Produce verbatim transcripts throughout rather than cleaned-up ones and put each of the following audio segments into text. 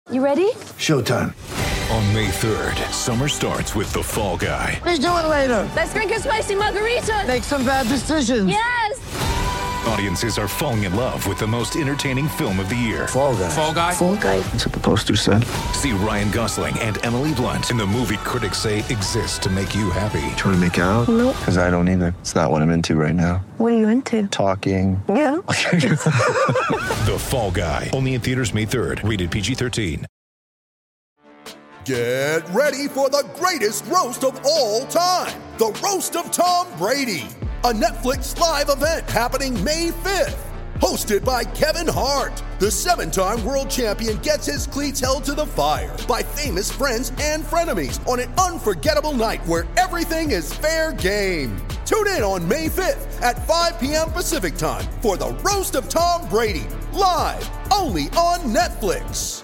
You ready? Showtime. On May third, summer starts with The Fall Guy. Let's do it later. Let's drink a spicy margarita. Make some bad decisions. Yes! Audiences are falling in love with the most entertaining film of the year. Fall Guy. Fall Guy? Fall Guy. That's what the poster said. See Ryan Gosling and Emily Blunt in the movie critics say exists to make you happy. Trying to make it out? Nope. Because I don't either. It's not what I'm into right now. What are you into? Talking. Yeah. The Fall Guy. Only in theaters May third. Rated P G thirteen. Get ready for the greatest roast of all time. The Roast of Tom Brady. A Netflix live event happening May fifth. Hosted by Kevin Hart. The seven-time world champion gets his cleats held to the fire by famous friends and frenemies on an unforgettable night where everything is fair game. Tune in on May fifth at five p.m. Pacific time for the Roast of Tom Brady. Live only on Netflix.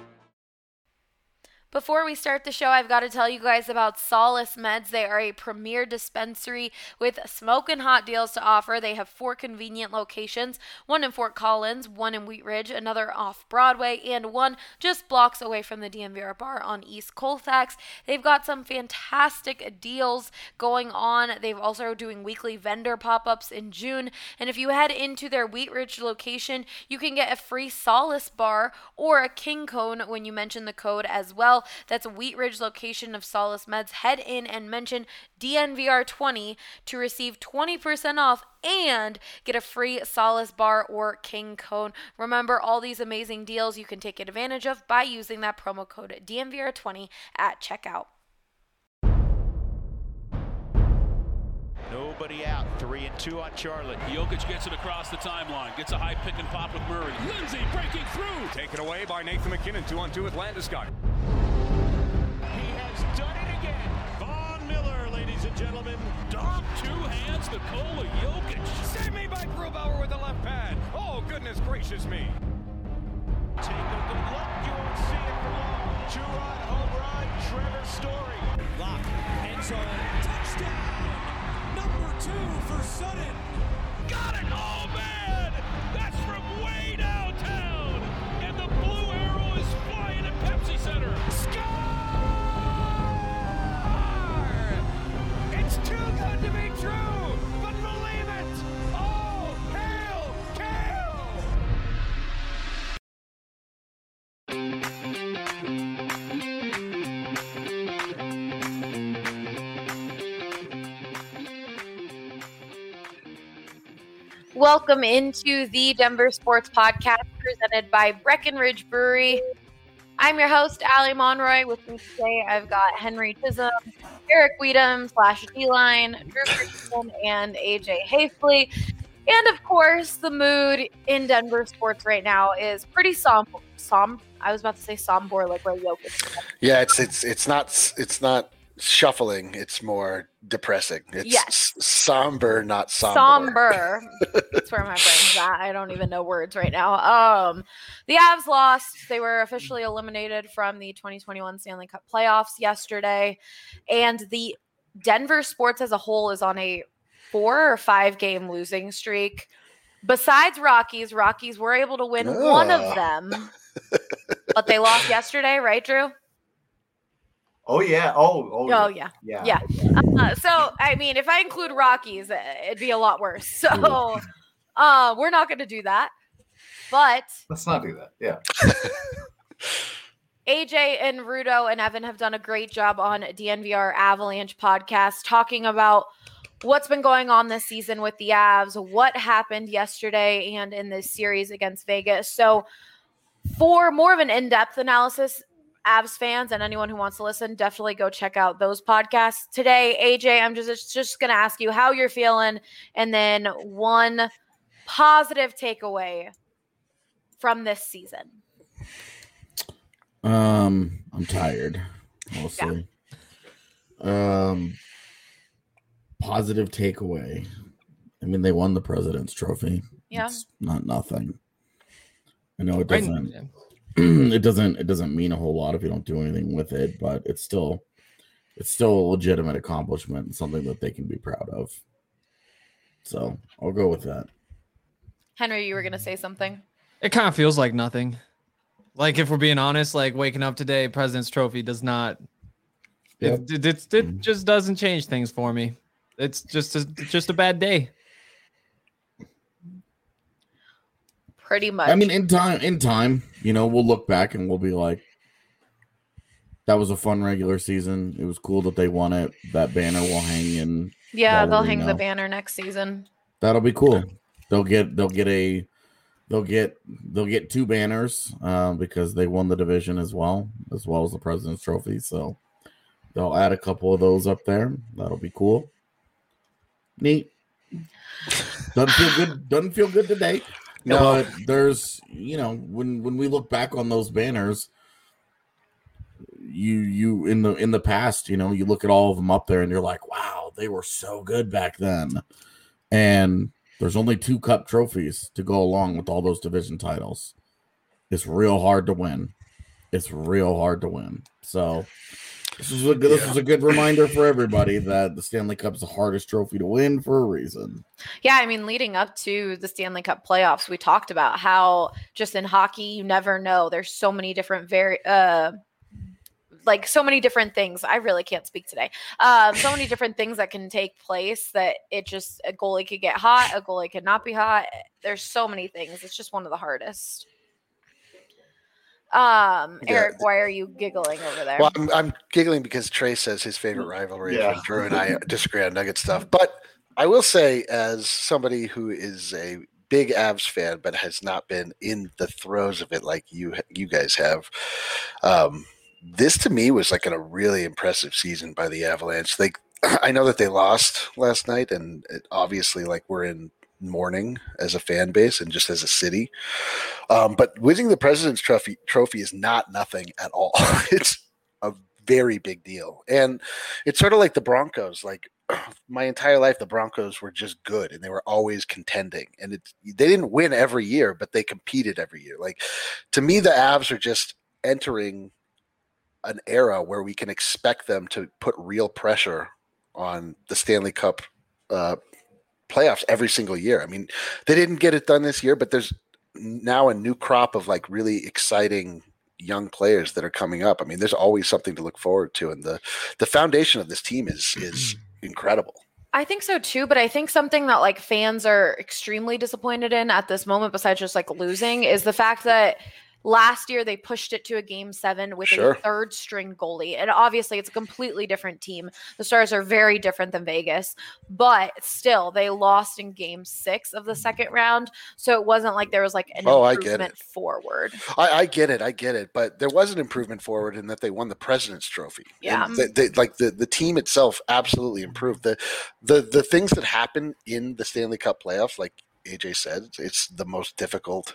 Before we start the show, I've got to tell you guys about Solace Meds. They are a premier dispensary with smoking hot deals to offer. They have four convenient locations, one in Fort Collins, one in Wheat Ridge, another off Broadway, and one just blocks away from the D M V R bar on East Colfax. They've got some fantastic deals going on. They've also doing weekly vendor pop-ups in June. And if you head into their Wheat Ridge location, you can get a free Solace bar or a King Cone when you mention the code as well. That's a Wheat Ridge location of Solace Meds. Head in and mention D N V R twenty to receive twenty percent off and get a free Solace bar or King Cone. Remember, all these amazing deals you can take advantage of by using that promo code D N V R twenty at checkout. Nobody out. Three and two on Charlotte. Jokic gets it across the timeline. Gets a high pick and pop with Murray. Lindsay breaking through. Taken away by Nathan McKinnon. Two on two with Landeskog. He has done it again. Von Miller, ladies and gentlemen. Dom, two hands, the goal of Jokic. Save me by Grubauer with the left pad. Oh, goodness gracious me. Take a good look. You won't see it for long. Two-run home run. Trevor Story. Lock. End zone. Touchdown. Number two for Sutton. Got it. Oh, man. That's from way downtown. And the blue arrow is flying at Pepsi Center. Score! It's too good to be true, but believe it. Oh, hail, Kale! Welcome into the Denver Sports Podcast presented by Breckenridge Brewery. I'm your host, Allie Monroy. With me today, I've got Henry Chisholm, Eric Weedham slash D-Line, Drew Christensen, and A J Hafley. And of course, the mood in Denver sports right now is pretty somber. Som- I was about to say somber, like Ray Jokic. Yeah, it's it's it's not it's not shuffling. It's more depressing. It's yes. s- somber, not somber. Somber. That's where my brain's at. I don't even know words right now. Um, the Avs lost. They were officially eliminated from the twenty twenty-one Stanley Cup playoffs yesterday. And the Denver sports as a whole is on a four or five game losing streak. Besides Rockies, Rockies were able to win Oh. one of them. But they lost yesterday, right, Drew? Oh yeah. Oh. Oh, Oh, yeah. Yeah. Yeah. Uh, so, I mean, if I include Rockies, uh, it'd be a lot worse. So, uh, we're not going to do that. But Let's not do that. Yeah. A J and Rudo and Evan have done a great job on D N V R Avalanche podcast talking about what's been going on this season with the Avs, what happened yesterday and in this series against Vegas. So, for more of an in-depth analysis, Avs fans and anyone who wants to listen, definitely go check out those podcasts. Today, A J, I'm just, just going to ask you how you're feeling and then one positive takeaway from this season. Um, I'm tired, mostly. Yeah. Um, positive takeaway. I mean, they won the President's Trophy. Yeah. It's not nothing. I know it doesn't. it doesn't it doesn't mean a whole lot if you don't do anything with it, but it's still it's still a legitimate accomplishment and something that they can be proud of. So I'll go with that. Henry, you were gonna say something. It kind of feels like nothing. Like, if we're being honest, like waking up today, President's Trophy does not. Yep. It, it, it, it just doesn't change things for me. It's just a, just a bad day. Pretty much. I mean, in time, in time, you know, we'll look back and we'll be like, that was a fun regular season. It was cool that they won it. That banner will hang in. Yeah, they'll hang the banner next season. That'll be cool. They'll get they'll get a they'll get they'll get two banners uh, because they won the division as well, as well as the President's Trophy. So they'll add a couple of those up there. That'll be cool. Neat. Doesn't feel good. Doesn't feel good today. No. But there's, you know, when when we look back on those banners, you you in the in the past, you know, you look at all of them up there and you're like, wow, they were so good back then. And there's only two cup trophies to go along with all those division titles. It's real hard to win. It's real hard to win. So this is a good, this is a good reminder for everybody that the Stanley Cup is the hardest trophy to win for a reason. Yeah, I mean, leading up to the Stanley Cup playoffs, we talked about how just in hockey, you never know. There's so many different very uh like so many different things. I really can't speak today. Um, so many different things that can take place that it just a goalie could get hot, a goalie could not be hot. There's so many things. It's just one of the hardest. Um, Yeah. Eric, why are you giggling over there? Well, I'm, I'm giggling because Trey says his favorite rivalry, Yeah. and Drew and I disagree on Nugget stuff. But I will say, as somebody who is a big Avs fan, but has not been in the throes of it like you you guys have, um, this to me was like a really impressive season by the Avalanche. Like, I know that they lost last night, and it, obviously, like we're in mourning as a fan base and just as a city. Um, but winning the President's Trophy trophy is not nothing at all. It's a very big deal. And it's sort of like the Broncos. Like my entire life, the Broncos were just good and they were always contending. And it's, they didn't win every year, but they competed every year. Like, to me, the Avs are just entering an era where we can expect them to put real pressure on the Stanley Cup uh, playoffs every single year. I mean, they didn't get it done this year, but there's now a new crop of like really exciting young players that are coming up. I mean, there's always something to look forward to, and the the foundation of this team is is incredible. I think so too, but I think something that like fans are extremely disappointed in at this moment, besides just like losing, is the fact that last year they pushed it to a game seven with Sure. a third string goalie. And obviously it's a completely different team. The Stars are very different than Vegas, but still they lost in game six of the second round. So it wasn't like there was like an Oh, I get improvement it. forward. I, I get it, I get it, but there was an improvement forward in that they won the President's Trophy. Yeah. And they, they, like the, the team itself absolutely improved. The the the things that happen in the Stanley Cup playoffs, like A J said, it's the most difficult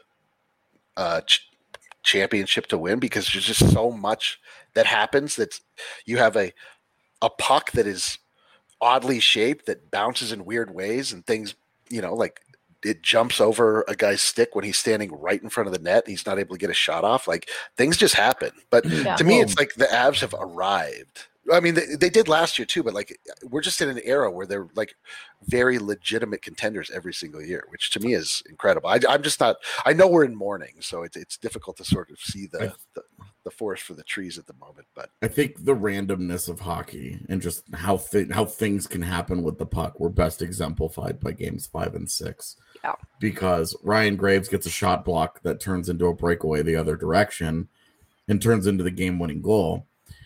uh, ch- championship to win because there's just so much that happens that you have a a puck that is oddly shaped that bounces in weird ways and things, you know, like it jumps over a guy's stick when he's standing right in front of the net and he's not able to get a shot off. Like, things just happen. But Yeah. to me, it's like the Avs have arrived. I mean, they, they did last year too, but like we're just in an era where they're like very legitimate contenders every single year, which to me is incredible. I, I'm just not. I know we're in mourning, so it's it's difficult to sort of see the, the the forest for the trees at the moment. But I think the randomness of hockey and just how th- how things can happen with the puck were best exemplified by games five and six. Yeah. Because Ryan Graves gets a shot block that turns into a breakaway the other direction and turns into the game-winning goal.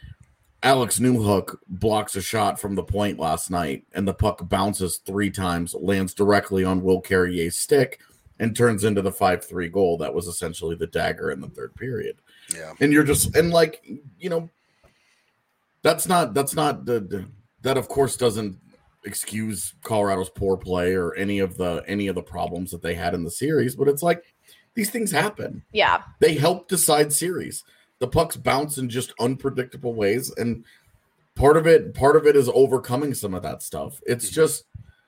Alex Newhook blocks a shot from the point last night, and the puck bounces three times, lands directly on Will Carrier's stick, and turns into the five three goal that was essentially the dagger in the third period. yeah, And you're just, and like, you know, that's not, that's not, the, the that of course doesn't excuse Colorado's poor play or any of the, any of the problems that they had in the series, but it's like, these things happen. Yeah. They help decide series. The pucks bounce in just unpredictable ways, and part of it, part of it is overcoming some of that stuff. It's just,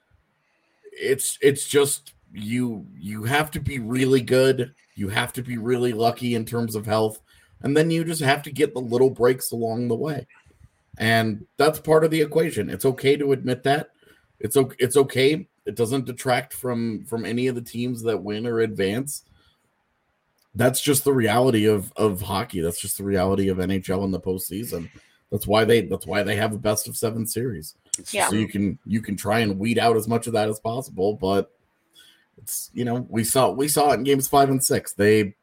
it's, it's just you. You have to be really good. You have to be really lucky in terms of health, and then you just have to get the little breaks along the way, and that's part of the equation. It's okay to admit that. It's okay. It's okay. It doesn't detract from from any of the teams that win or advance. that's just the reality of of hockey. That's just the reality of N H L in the postseason. That's why they that's why they have a best of seven series. Yeah. So you can you can try and weed out as much of that as possible, but it's you know we saw we saw it in games five and six. They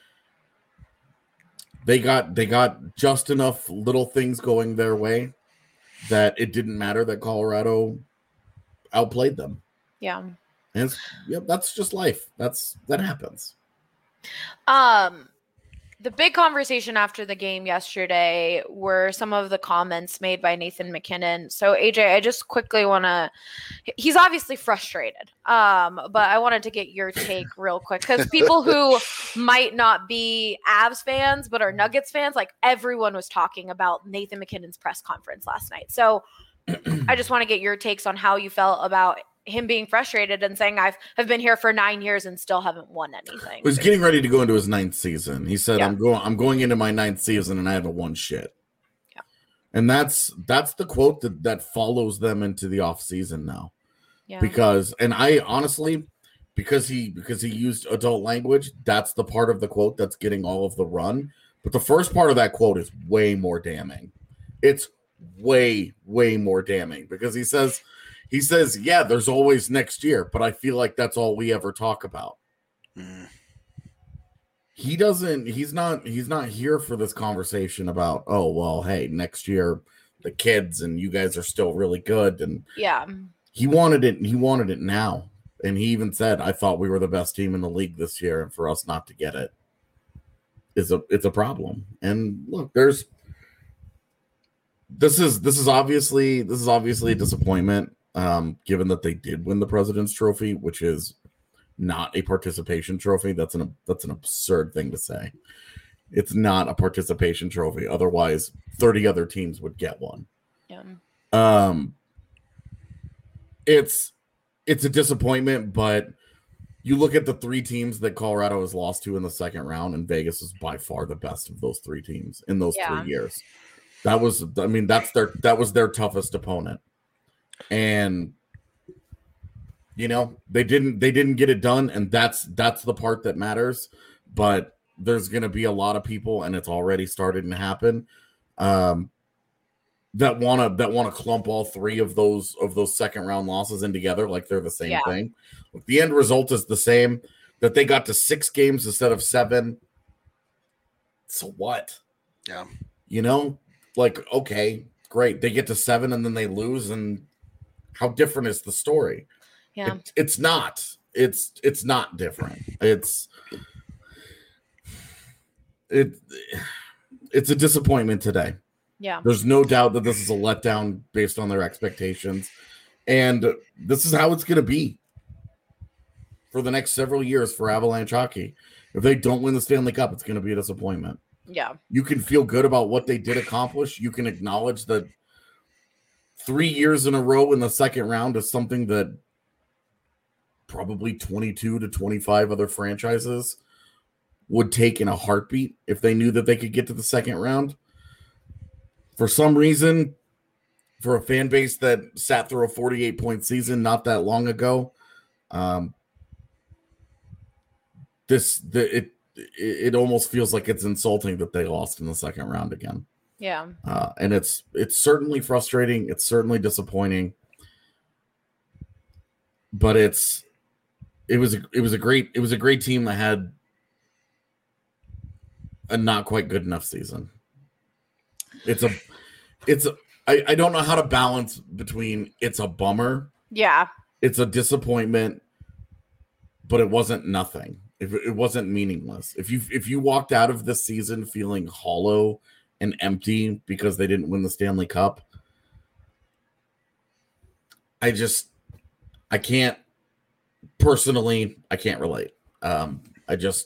they got they got just enough little things going their way that it didn't matter that Colorado outplayed them. Yeah. And it's, yeah, that's just life. That's that happens. Um, the big conversation after the game yesterday were some of the comments made by Nathan MacKinnon. So A J, I just quickly want to, he's obviously frustrated. Um, but I wanted to get your take real quick because people who might not be Avs fans, but are Nuggets fans, like everyone was talking about Nathan MacKinnon's press conference last night. So I just want to get your takes on how you felt about him being frustrated and saying I've have been here for nine years and still haven't won anything. He's getting ready to go into his ninth season. He said, Yeah. "I'm going. I'm going into my ninth season, and I haven't won shit." Yeah, and that's that's the quote that that follows them into the off season now. Yeah, because and I honestly, because he because he used adult language, that's the part of the quote that's getting all of the run. But the first part of that quote is way more damning. It's way way more damning because he says. He says, yeah, there's always next year, but I feel like that's all we ever talk about. Mm. He doesn't, he's not, he's not here for this conversation about, oh, well, hey, next year, the kids and you guys are still really good. And yeah, he wanted it, he wanted it now. And he even said, I thought we were the best team in the league this year. And for us not to get it is a, it's a problem. And look, there's, this is, this is obviously, this is obviously a disappointment. Um, given that they did win the President's Trophy, which is not a participation trophy. That's an that's an absurd thing to say. It's not a participation trophy. Otherwise, thirty other teams would get one. Yeah. Um, it's it's a disappointment, but you look at the three teams that Colorado has lost to in the second round, and Vegas is by far the best of those three teams in those Yeah. three years. That was, I mean, that's their that was their toughest opponent. And you know they didn't they didn't get it done, and that's that's the part that matters. But there's going to be a lot of people, and it's already started to happen, um, that want to that want to clump all three of those of those second round losses in together like they're the same Yeah. thing. Look, the end result is the same. That they got to six games instead of seven. So what? Yeah, you know, like okay, great. They get to seven and then they lose, and how different is the story? Yeah, it, it's not. It's it's not different. It's it it's a disappointment today. Yeah, There's no doubt that this is a letdown based on their expectations, and this is how it's going to be for the next several years for Avalanche hockey. If they don't win the Stanley Cup, it's going to be a disappointment. yeah, You can feel good about what they did accomplish. You can acknowledge that three years in a row in the second round is something that probably twenty-two to twenty-five other franchises would take in a heartbeat if they knew that they could get to the second round. For some reason, for a fan base that sat through a forty-eight point season not that long ago, um, this the, it it almost feels like it's insulting that they lost in the second round again. yeah, Uh, and it's it's certainly frustrating. It's certainly disappointing. But it's it was a, it was a great it was a great team that had a not quite good enough season. It's a it's a, I, I don't know how to balance between it's a bummer, yeah, it's a disappointment, but it wasn't nothing. If it wasn't meaningless. If you if you walked out of this season feeling hollow and empty because they didn't win the Stanley Cup, I just I can't personally I can't relate. Um, I just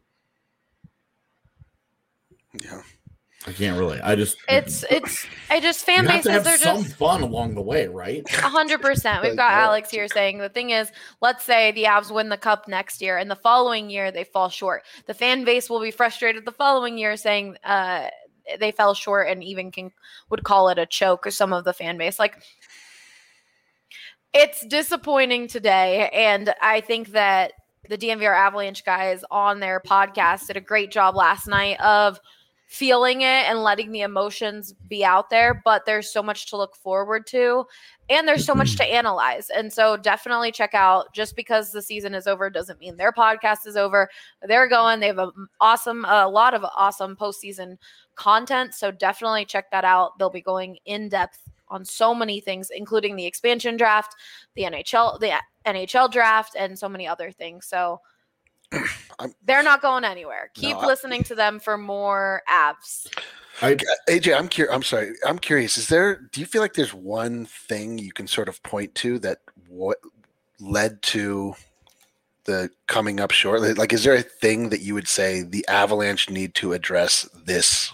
yeah. I can't relate. I just it's it's I just fan you have to bases have are some just fun along the way, right? A hundred percent. We've got Alex here saying the thing is, let's say the Avs win the cup next year, and the following year they fall short. The fan base will be frustrated the following year, saying uh, they fell short, and even can would call it a choke. Or some of the fan base, like it's disappointing today, and I think that the D N V R Avalanche guys on their podcast did a great job last night of feeling it and letting the emotions be out there, but there's so much to look forward to and there's so much to analyze. And so definitely check out, just because the season is over doesn't mean their podcast is over. They're going, they have an awesome, a lot of awesome postseason content. So definitely check that out. They'll be going in depth on so many things, including the expansion draft, the N H L, the N H L draft, and so many other things. So they're not going anywhere. Keep no, listening to them for more Avs. I, A J, I'm curious. I'm sorry. I'm curious. Is there? Do you feel like there's one thing you can sort of point to that what led to the coming up short? Like, is there a thing that you would say the Avalanche need to address this?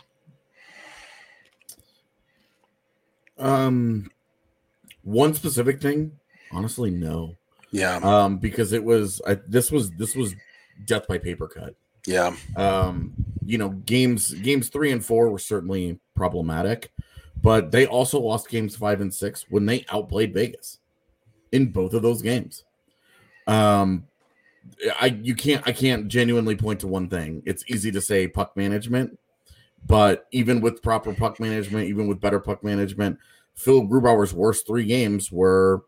Um, one specific thing, honestly, no. Yeah. Um, because it was I, this was this was death by paper cut. Yeah. Um, you know, games games three and four were certainly problematic, but they also lost games five and six when they outplayed Vegas in both of those games. Um, I you can't I can't genuinely point to one thing. It's easy to say puck management, but even with proper puck management, even with better puck management, Phil Grubauer's worst three games were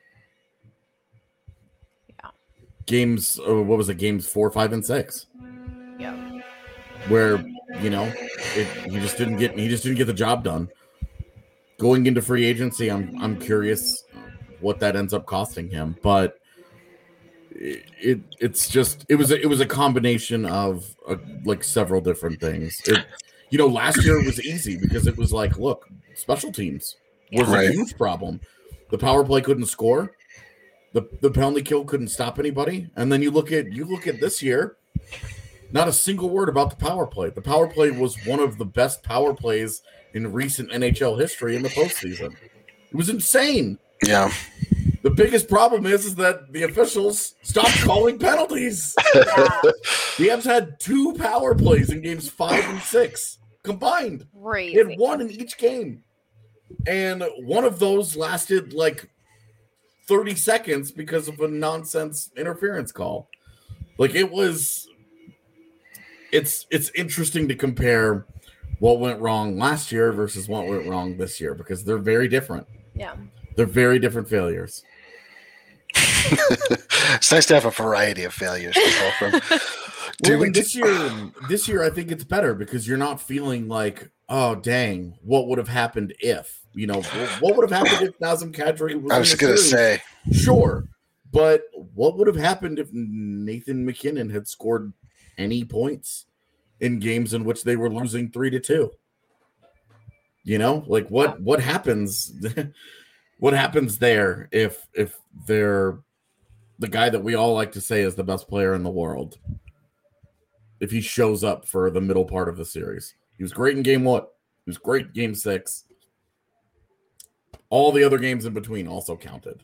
yeah. games. Uh, what was it? Games four, five, and six. Yeah. Where you know it, he just didn't get he just didn't get the job done. Going into free agency, I'm I'm curious what that ends up costing him, but it, it it's just it was a, it was a combination of uh, like several different things. It, you know, last year it was easy because it was like, look, special teams was right. a huge problem. The power play couldn't score, the the penalty kill couldn't stop anybody, and then you look at you look at this year. Not a single word about the power play. The power play was one of the best power plays in recent N H L history in the postseason. It was insane. Yeah. The biggest problem is, is that the officials stopped calling penalties. Yeah. The Avs had two power plays in games five and six combined. Crazy. They had one in each game. And one of those lasted like thirty seconds because of a nonsense interference call. Like it was... It's it's interesting to compare what went wrong last year versus what went wrong this year because they're very different. Yeah. They're very different failures. It's nice to have a variety of failures to pull from. Well, we, this year, this year I think it's better because you're not feeling like, oh dang, what would have happened if? You know, what would have happened if Nazem Kadri was I was going to say. Sure. But what would have happened if Nathan McKinnon had scored any points in games in which they were losing three to two? You know, like what what happens what happens there if if they're the guy that we all like to say is the best player in the world, if he shows up for the middle part of the series? He was great in game one, he was great in game six, all the other games in between also counted.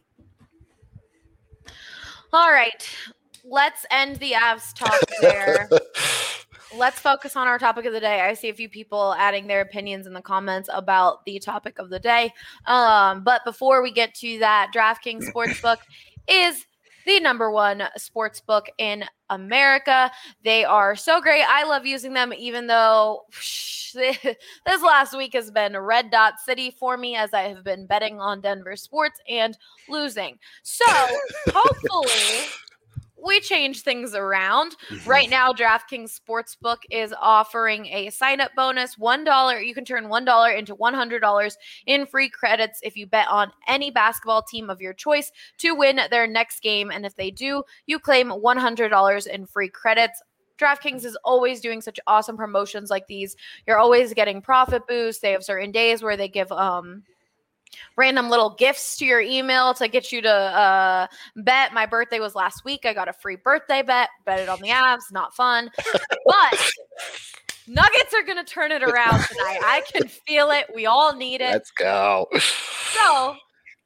All right, let's end the Avs talk there. Let's focus on our topic of the day. I see a few people adding their opinions in the comments about the topic of the day. Um, but before we get to that, DraftKings Sportsbook is the number one sportsbook in America. They are so great. I love using them, even though whoosh, this last week has been red dot city for me as I have been betting on Denver sports and losing. So hopefully we change things around. Mm-hmm. Right now, DraftKings Sportsbook is offering a sign-up bonus. one dollar. You can turn one dollar into one hundred dollars in free credits if you bet on any basketball team of your choice to win their next game. And if they do, you claim one hundred dollars in free credits. DraftKings is always doing such awesome promotions like these. You're always getting profit boosts. They have certain days where they give um random little gifts to your email to get you to uh, bet. My birthday was last week. I got a free birthday bet. Bet it on the Avs. Not fun. But Nuggets are going to turn it around tonight. I can feel it. We all need it. Let's go. So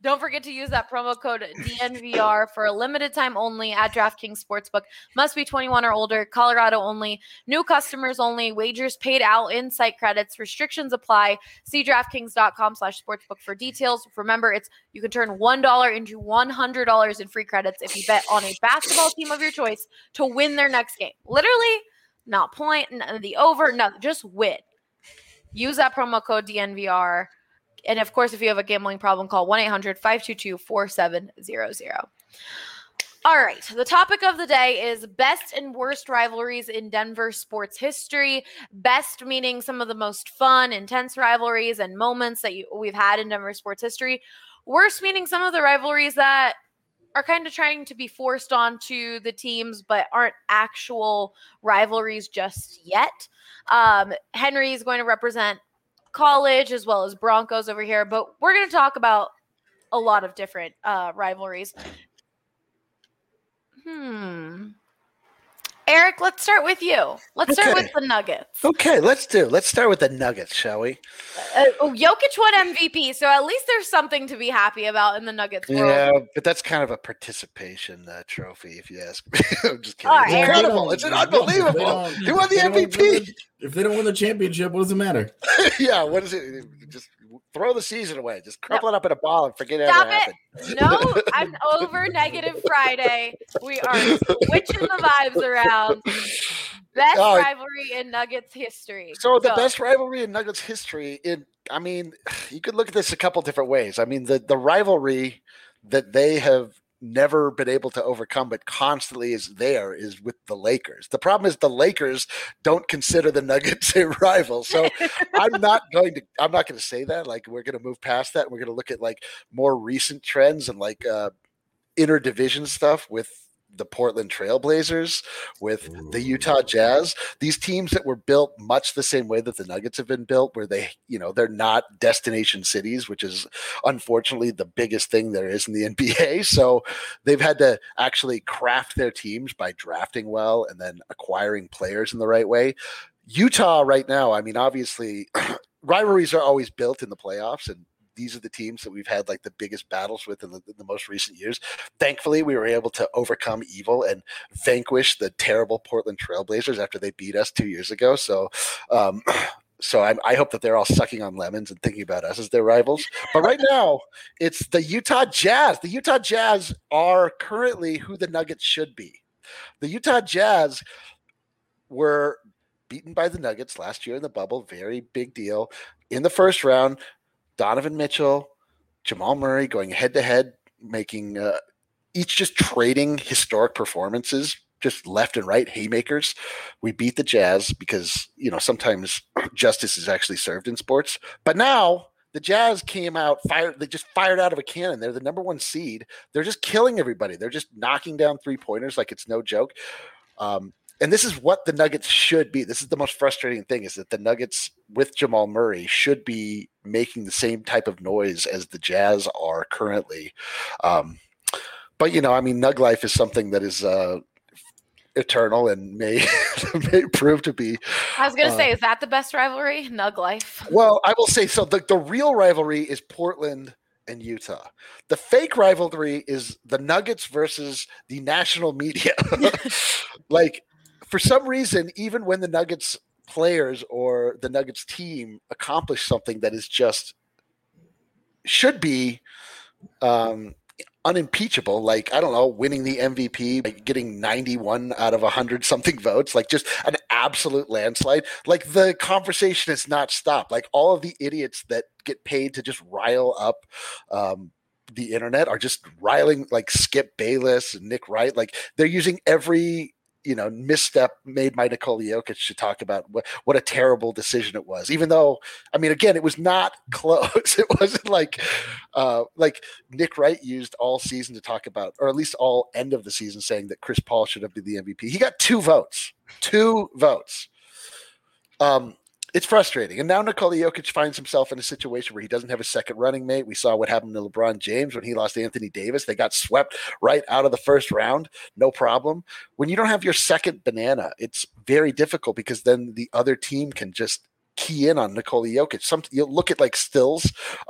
Don't forget to use that promo code D N V R for a limited time only at DraftKings Sportsbook. Must be twenty-one or older. Colorado only. New customers only. Wagers paid out in site credits. Restrictions apply. See DraftKings.com slash sportsbook for details. Remember, it's you can turn one dollar into one hundred dollars in free credits if you bet on a basketball team of your choice to win their next game. Literally, not point, not the over, no, just win. Use that promo code D N V R. And, of course, if you have a gambling problem, call one eight hundred five two two four seven zero zero. All right. The topic of the day is best and worst rivalries in Denver sports history. Best meaning some of the most fun, intense rivalries and moments that you, we've had in Denver sports history. Worst meaning some of the rivalries that are kind of trying to be forced onto the teams but aren't actual rivalries just yet. Um, Henry is going to represent college as well as Broncos over here, but we're going to talk about a lot of different uh, rivalries. Hmm. Eric, let's start with you. Let's Okay. start with the Nuggets. Okay, let's do. Let's start with the Nuggets, shall we? Uh, oh, Jokic won M V P, so at least there's something to be happy about in the Nuggets world. Yeah, but that's kind of a participation uh, trophy, if you ask me. I'm just kidding. All It's right, Eric. incredible. It's an unbelievable. He won the If they M V don't win P. the- If they don't win the championship, what does it matter? Yeah, what is it? Just throw the season away. Just crumple it up in a ball and forget it Stop ever happened. it. No, I'm over Negative Friday. We are switching the vibes around. Best Oh, rivalry in Nuggets history. So the Go. best rivalry in Nuggets history, in I mean, you could look at this a couple different ways. I mean, the the rivalry that they have never been able to overcome but constantly is there is with the Lakers. The problem is the Lakers don't consider the Nuggets a rival. So I'm not going to I'm not going to say that. Like, we're going to move past that. We're going to look at like more recent trends and like uh interdivision stuff with the Portland Trailblazers, with the Utah Jazz, these teams that were built much the same way that the Nuggets have been built, where they, you know, they're not destination cities, which is unfortunately the biggest thing there is in the N B A. So they've had to actually craft their teams by drafting well and then acquiring players in the right way. Utah right now, I mean, obviously rivalries are always built in the playoffs, and these are the teams that we've had like the biggest battles with in the, in the most recent years. Thankfully, we were able to overcome evil and vanquish the terrible Portland Trailblazers after they beat us two years ago. So, um, so I, I hope that they're all sucking on lemons and thinking about us as their rivals. But right now, it's the Utah Jazz. The Utah Jazz are currently who the Nuggets should be. The Utah Jazz were beaten by the Nuggets last year in the bubble. Very big deal. In the first round, Donovan Mitchell, Jamal Murray going head to head, making uh, each just trading historic performances, just left and right haymakers. We beat the Jazz because, you know, sometimes justice is actually served in sports. But now the Jazz came out, fired, they just fired out of a cannon. They're the number one seed. They're just killing everybody. They're just knocking down three pointers like it's no joke. Um, And this is what the Nuggets should be. This is the most frustrating thing, is that the Nuggets with Jamal Murray should be making the same type of noise as the Jazz are currently. Um, but, you know, I mean, Nug life is something that is uh, eternal and may, may prove to be. I was going to uh, say, is that the best rivalry? Nug life. Well, I will say, so the, the real rivalry is Portland and Utah. The fake rivalry is the Nuggets versus the national media. Like, for some reason, even when the Nuggets players or the Nuggets team accomplish something that is just should be um, unimpeachable, like, I don't know, winning the M V P, like getting ninety-one out of one hundred something votes, like just an absolute landslide, like the conversation has not stopped. Like, all of the idiots that get paid to just rile up um, the internet are just riling, like Skip Bayless and Nick Wright. Like, they're using every you know, misstep made by Nikola Jokic to talk about what, what a terrible decision it was. Even though, I mean, again, it was not close. It wasn't like, uh, like Nick Wright used all season to talk about, or at least all end of the season, saying that Chris Paul should have been the M V P. He got two votes, two votes. Um, It's frustrating. And now Nikola Jokic finds himself in a situation where he doesn't have a second running mate. We saw what happened to LeBron James when he lost to Anthony Davis. They got swept right out of the first round. No problem. When you don't have your second banana, it's very difficult because then the other team can just key in on Nikola Jokic. Some, you'll look at like stills of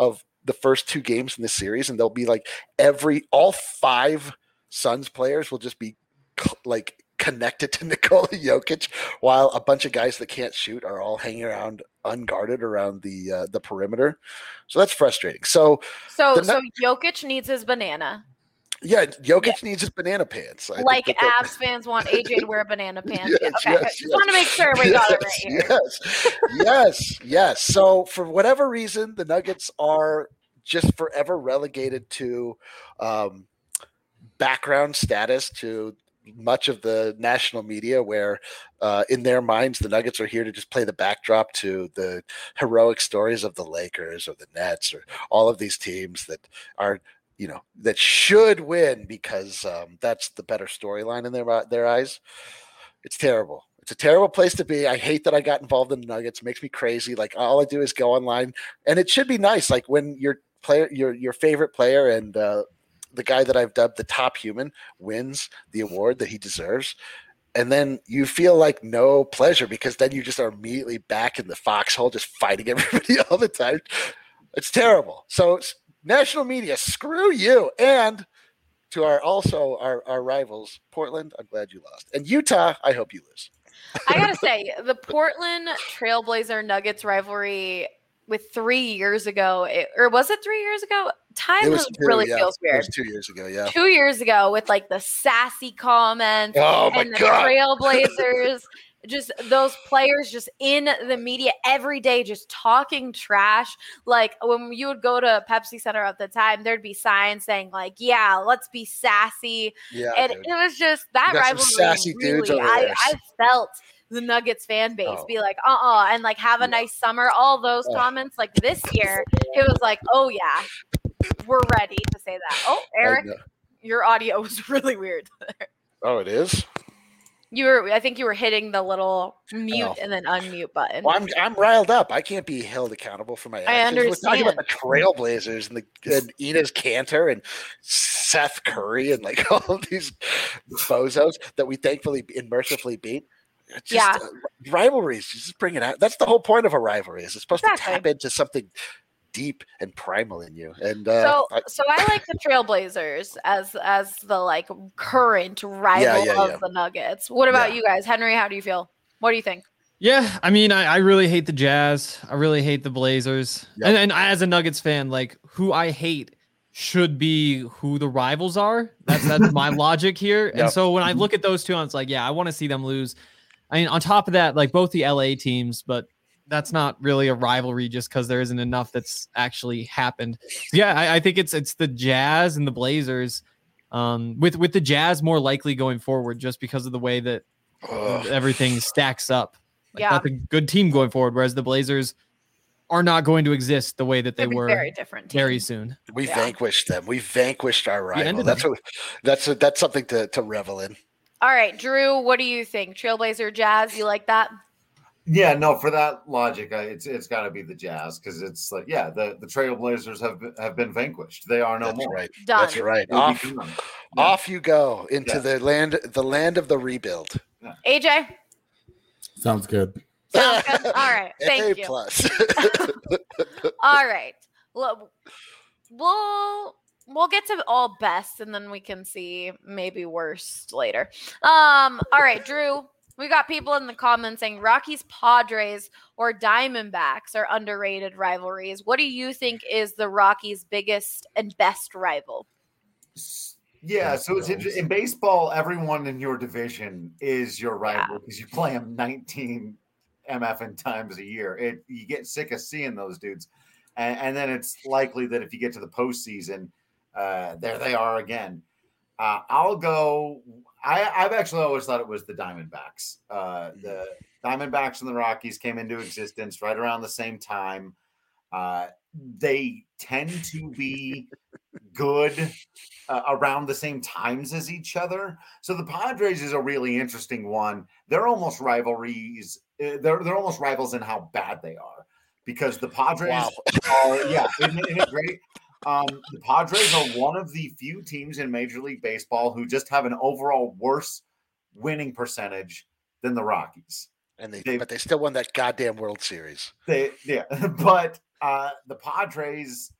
the first two games in the series, and they'll be like every all five Suns players will just be like connected to Nikola Jokic, while a bunch of guys that can't shoot are all hanging around unguarded around the uh, the perimeter. So that's frustrating. So so the, so Jokic needs his banana. Yeah, Jokic yeah. needs his banana pants. I like think that Avs fans want A J to wear banana pants. yes, okay, yes, I just yes. want to make sure we yes, got it right here. Yes, yes, yes. So for whatever reason, the Nuggets are just forever relegated to um, background status to much of the national media, where uh, in their minds, the Nuggets are here to just play the backdrop to the heroic stories of the Lakers or the Nets or all of these teams that are, you know, that should win because um, that's the better storyline in their their eyes. It's terrible. It's a terrible place to be. I hate that I got involved in the Nuggets. It makes me crazy. Like all I do is go online, and it should be nice. Like when your player, your your favorite player, and uh, the guy that I've dubbed the top human wins the award that he deserves, and then you feel like no pleasure because then you just are immediately back in the foxhole, just fighting everybody all the time. It's terrible. So. It's, national media, screw you. And to our also our, our rivals, Portland, I'm glad you lost. And Utah, I hope you lose. I got to say, the Portland Trailblazer Nuggets rivalry with three years ago, it, or was it three years ago? Time was two, really yeah. feels weird. It was two years ago, yeah. Two years ago with like the sassy comments oh my and the God. Trailblazers. Just those players just in the media every day, just talking trash. Like when you would go to Pepsi Center at the time, there'd be signs saying like, yeah, let's be sassy. Yeah, and dude. it was just that rivalry. Sassy really, dudes over I, there. I felt the Nuggets fan base Oh. be like, uh-uh, and like have a nice summer. All those Oh. comments like this year, it was like, oh yeah, we're ready to say that. Oh, Eric, your audio was really weird. Oh, it is? You were, I think you were hitting the little mute Oh. and then unmute button. Well, I'm I'm riled up. I can't be held accountable for my actions. I understand. We're talking about the Trailblazers and the and Enes Kanter and Seth Curry and like all of these bozos that we thankfully and mercifully beat. It's just, Yeah. uh, rivalries. You just bring it out. That's the whole point of a rivalry. Is it's supposed Exactly. to tap into something deep and primal in you. And uh, So, I, so I like the Trailblazers as as the like current rival Yeah, yeah, of yeah. the Nuggets. What about Yeah. you guys, Henry? How do you feel? What do you think? Yeah, I mean, I, I really hate the Jazz. I really hate the Blazers. Yep. And, and as a Nuggets fan, like who I hate should be who the rivals are. That's that's my logic here. And Yep. so when I look at those two, it's like, yeah, I want to see them lose. I mean, on top of that, like both the L A teams, but that's not really a rivalry just because there isn't enough that's actually happened. Yeah, I, I think it's it's the Jazz and the Blazers. Um, with with the Jazz more likely going forward just because of the way that Ugh. everything stacks up. Like, Yeah. that's a good team going forward, whereas the Blazers are not going to exist the way that they They're were very different team. very soon. we Yeah. vanquished them. We vanquished our rival. ended That's them. what. That's a, that's something to to revel in. All right, Drew, what do you think? Trailblazer Jazz, you like that? Yeah, no, for that logic, I, it's it's got to be the Jazz because it's like, yeah, the, the Trailblazers have been, have been vanquished. They are no That's more. right. Done. That's right. They'll be Off, done. Yeah. off you go into Yeah. the land, the land of the rebuild. A J? Sounds good. Sounds good? All right, thank A you. plus. All right. Well, we'll we'll get to all best and then we can see maybe worst later. Um, all right, Drew. We got people in the comments saying Rockies, Padres, or Diamondbacks are underrated rivalries. What do you think is the Rockies' biggest and best rival? Yeah, so it's inter- in baseball, everyone in your division is your rival because you play them nineteen M F N times a year. It you get sick of seeing those dudes, and, and then it's likely that if you get to the postseason, uh, there they are again. Uh, I'll go. I, I've actually always thought it was the Diamondbacks. Uh, the Diamondbacks and the Rockies came into existence right around the same time. Uh, they tend to be good uh, around the same times as each other. So the Padres is a really interesting one. They're almost rivalries. Uh, they're they're almost rivals in how bad they are because the Padres Wow. are yeah, isn't it, isn't it great? Um, the Padres are one of the few teams in Major League Baseball who just have an overall worse winning percentage than the Rockies. and they, They- but they still won that goddamn World Series. They, yeah, but uh, the Padres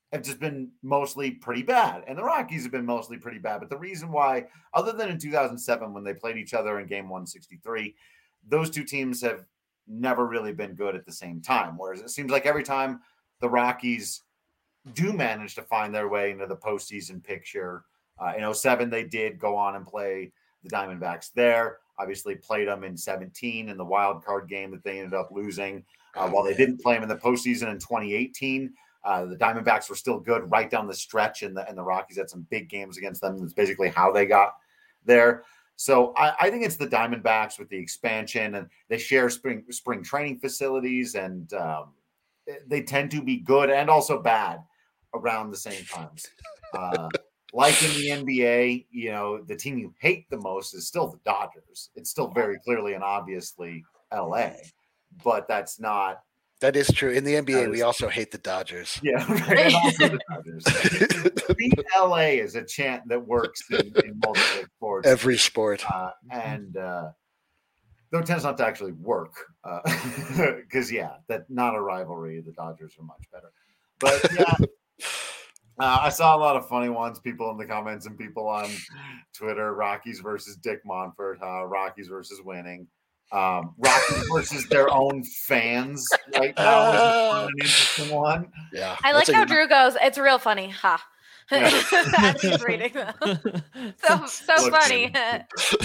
have just been mostly pretty bad, and the Rockies have been mostly pretty bad. But the reason why, other than in two thousand seven when they played each other in game one sixty-three, those two teams have never really been good at the same time. Whereas it seems like every time the Rockies do manage to find their way into the postseason picture, uh, in oh seven they did go on and play the Diamondbacks there. Obviously played them in seventeen in the wild card game that they ended up losing. Uh, while they didn't play them in the postseason in twenty eighteen, uh, the Diamondbacks were still good right down the stretch, and the and the Rockies had some big games against them. That's basically how they got there. So I, I think it's the Diamondbacks with the expansion, and they share spring spring training facilities, and um, they tend to be good and also bad around the same times. Uh, like in the N B A, you know, the team you hate the most is still the Dodgers. It's still very clearly and obviously L A, but that's not. That is true. In the N B A, we also hate the Dodgers. Yeah, right. And also the Dodgers. Beat L A is a chant that works in, in multiple sports. Every sport. Uh, and uh, though it tends not to actually work. Because, uh, yeah, that not a rivalry. The Dodgers are much better. But, yeah. Uh, I saw a lot of funny ones, people in the comments and people on Twitter. Rockies versus Dick Monfort. Uh, Rockies versus winning. Um, Rockies versus their own fans right now is an interesting one. Yeah, I like how Drew goes. It's real funny, ha. Yeah. That's his reading. so so Look, funny. They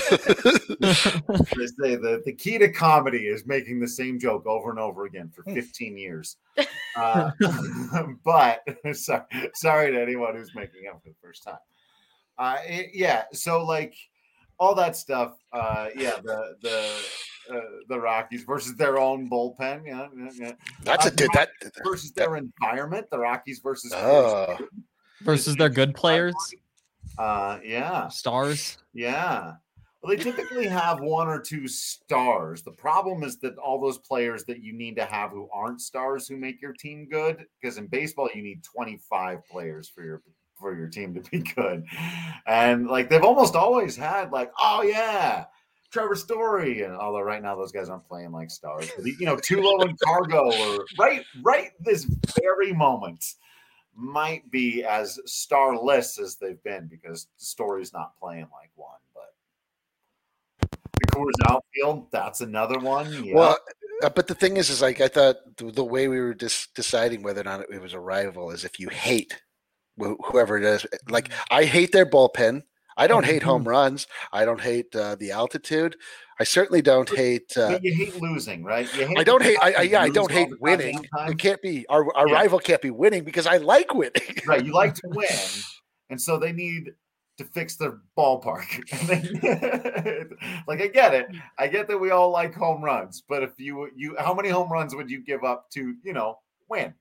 say the, the key to comedy is making the same joke over and over again for fifteen years. Uh, but sorry, sorry to anyone who's making it for the first time. Uh, it, yeah, so like all that stuff. Uh, yeah, the the. Uh, the Rockies versus their own bullpen. Yeah, yeah, yeah. That's uh, a dude. That versus their environment. The Rockies versus oh. versus their good players. Uh, yeah, stars. Yeah. Well, they typically have one or two stars. The problem is that all those players that you need to have who aren't stars who make your team good. Because in baseball, you need twenty-five players for your for your team to be good, and like they've almost always had like, oh yeah. Trevor Story, and although right now those guys aren't playing like stars, but you know, Tulo and Cargo, or right, right this very moment might be as starless as they've been because Story's not playing like one. But the Coors outfield, that's another one. Yeah. Well, uh, but the thing is, is like I thought the, the way we were just deciding whether or not it was a rival is if you hate wh- whoever it is. Like I hate their bullpen. I don't hate home runs. I don't hate uh, the altitude. I certainly don't hate. Uh, but you hate losing, right? You hate I don't hate. I, I yeah, I don't hate winning. It can't be our our yeah. rival can't be winning because I like winning. Right, you like to win, and so they need to fix their ballpark. Like I get it. I get that we all like home runs, but if you you, how many home runs would you give up to you know win?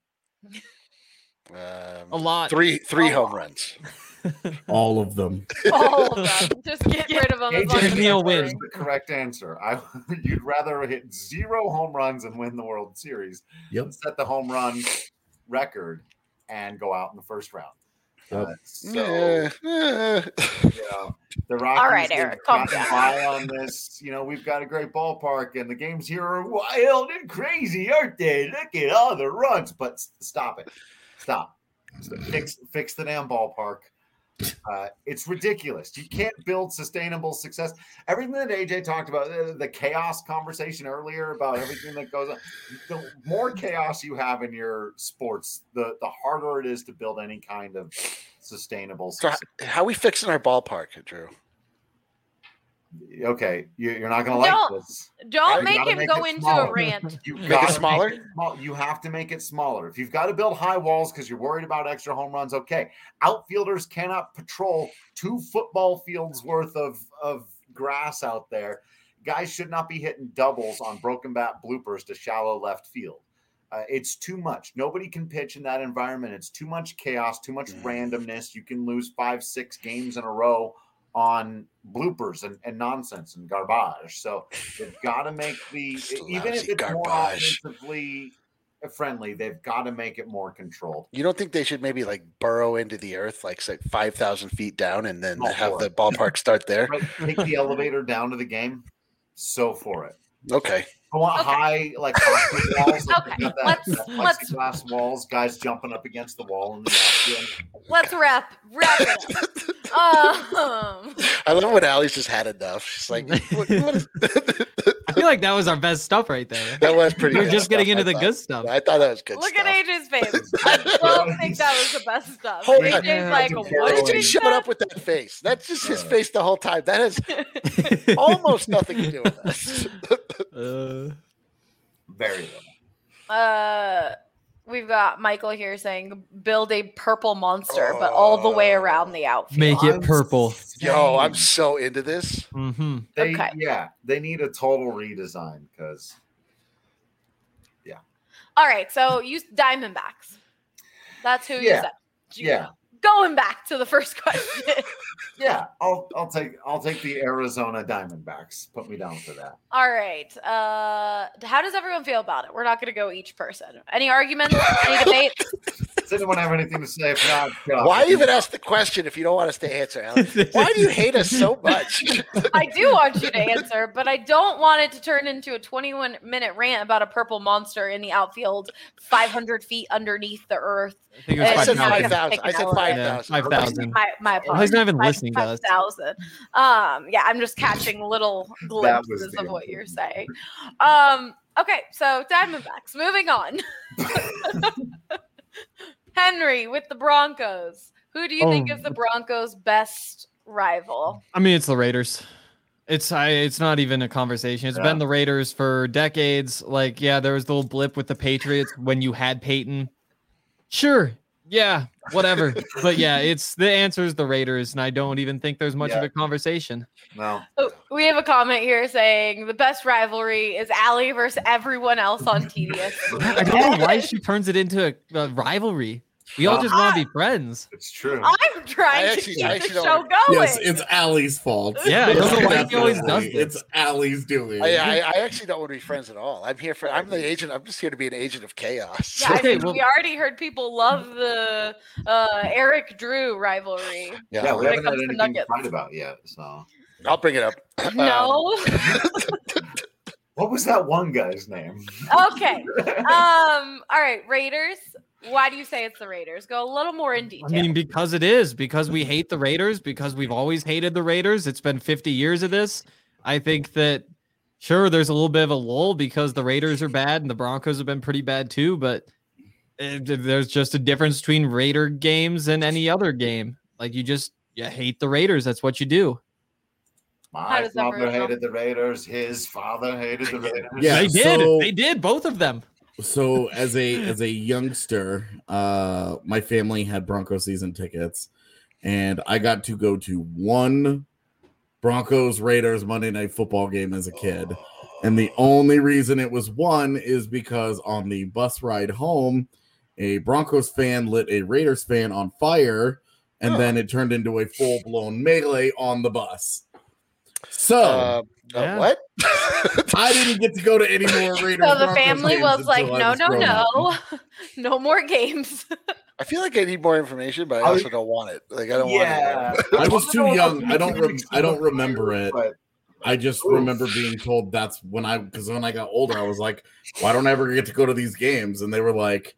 Um, a lot. Three three oh. home runs. All of them. All of them. Just get rid of them. Give me a win. The correct answer. I you'd rather hit zero home runs and win the World Series. Yep. Set the home run record and go out in the first round. Yep. Uh, so, yeah. you know, the Rockies all right, Eric, calm down. By on this, you know, we've got a great ballpark, and the games here are wild and crazy, aren't they? Look at all the runs. But stop it. Stop. Fix fix the damn ballpark. Uh, it's ridiculous. You can't build sustainable success. Everything that A J talked about, the, the chaos conversation earlier about everything that goes on, the more chaos you have in your sports, the, the harder it is to build any kind of sustainable success. So how are we fixing our ballpark, Drew? Okay, you, you're not going to like this. Don't make him make go into smaller. a rant. You make it smaller? Make it small. You have to make it smaller. If you've got to build high walls because you're worried about extra home runs, okay. Outfielders cannot patrol two football fields worth of, of grass out there. Guys should not be hitting doubles on broken bat bloopers to shallow left field. Uh, it's too much. Nobody can pitch in that environment. It's too much chaos, too much mm. randomness. You can lose five, six games in a row on bloopers and, and nonsense and garbage. So they've got to make the even if it's garbage. more offensively friendly, they've got to make it more controlled. You don't think they should maybe like burrow into the earth like say five thousand feet down and then All have the it. ballpark start there? Right, take the elevator down to the game. So for it. Okay. I want Okay. high, like hockey walls. Like Okay, they got that, let's- that let's- plexiglass walls, guys jumping up against the wall in the outfield. Let's wrap wrap it up. Um, I love when Allie's just had enough. She's like, what, what is, I feel like that was our best stuff right there. that was pretty. We're good just getting stuff, into I the thought. good stuff. I thought that was good look stuff. at A J's face. I don't think that was the best stuff. Hold A on. J's like, Yeah, what Look did at you him showing up with that face. That's just his face the whole time. That has almost nothing to do with us. Uh, Very well. Uh, we've got Michael here saying build a purple monster, but all the way around the outfield. make it purple. Yo, I'm so into this. Mm-hmm. They, Okay. Yeah, they need a total redesign because All right, so you Diamondbacks. That's who you Yeah. said. yeah, Going back to the first question. yeah. I'll I'll take I'll take the Arizona Diamondbacks. Put me down for that. All right. Uh, how does everyone feel about it? We're not going to go each person. Any arguments? Any debates? Does anyone have anything to say? If not, God. Why even ask the question if you don't want us to answer, Allie? Why do you hate us so much? I do want you to answer, but I don't want it to turn into a twenty-one minute rant about a purple monster in the outfield, five hundred feet underneath the earth. I think it was I It's said not five gonna thousand. take I an said hour. five Yeah, thousand. five thousand. My, my Oh, he's not even apologies. listening to us. five thousand. Um, yeah, I'm just catching little was glimpses the of what you're saying. Um, okay, so Diamondbacks. Moving on. Henry with the Broncos. Who do you think Oh. is the Broncos' best rival? I mean, it's the Raiders. It's I. It's not even a conversation. It's Yeah. been the Raiders for decades. Like, yeah, there was the little blip with the Patriots when you had Peyton. Sure, yeah, whatever. But yeah, it's the answer is the Raiders, and I don't even think there's much of Yeah. a conversation. No. Oh, we have a comment here saying the best rivalry is Allie versus everyone else on T D S. I don't know why she turns it into a, a rivalry. We all just want to be friends. It's true. I'm trying I actually- to I keep the actually show don't- going. Yes, it's Allie's fault. Yeah, I don't know why she always Definitely. does this. It's Allie's doing. I, I, I actually don't want to be friends at all. I'm here for. I'm the agent. I'm just here to be an agent of chaos. Yeah, I Okay, mean, well- we already heard people love the uh, Eric Drew rivalry. Yeah, Yeah, we When it haven't had comes to anything to Nuggets. fight about yet. So, I'll bring it up. Um, No. what was that one guy's name? Okay. Um. All right. Raiders. Why do you say it's the Raiders? Go a little more in I detail. mean, because it is, because we hate the Raiders, because we've always hated the Raiders. It's been fifty years of this. I think that, sure, there's a little bit of a lull because the Raiders are bad and the Broncos have been pretty bad too, but it, there's just a difference between Raider games and any other game. Like, you just, you hate the Raiders. That's what you do. How My does father everyone know? hated the Raiders. His father hated the Raiders. Yeah, they did. so- They did, both of them. So as a as a youngster, uh, my family had Bronco season tickets, and I got to go to one Broncos Raiders Monday Night Football game as a kid. And the only reason it was one is because on the bus ride home, a Broncos fan lit a Raiders fan on fire, and Oh. then it turned into a full blown melee on the bus. So Uh, uh, Yeah. what? I didn't get to go to any more Raiders. So the Broncos family games was like, until I no, was no, grown up. no, no more games. I feel like I need more information, but I I- also don't want it. Like I don't Yeah. want it. I was too don't know young. if I don't. you Rem- I don't remember it. But I just Oof. remember being told that's when I because when I got older, I was like, "Why don't I ever get to go to these games?" And they were like,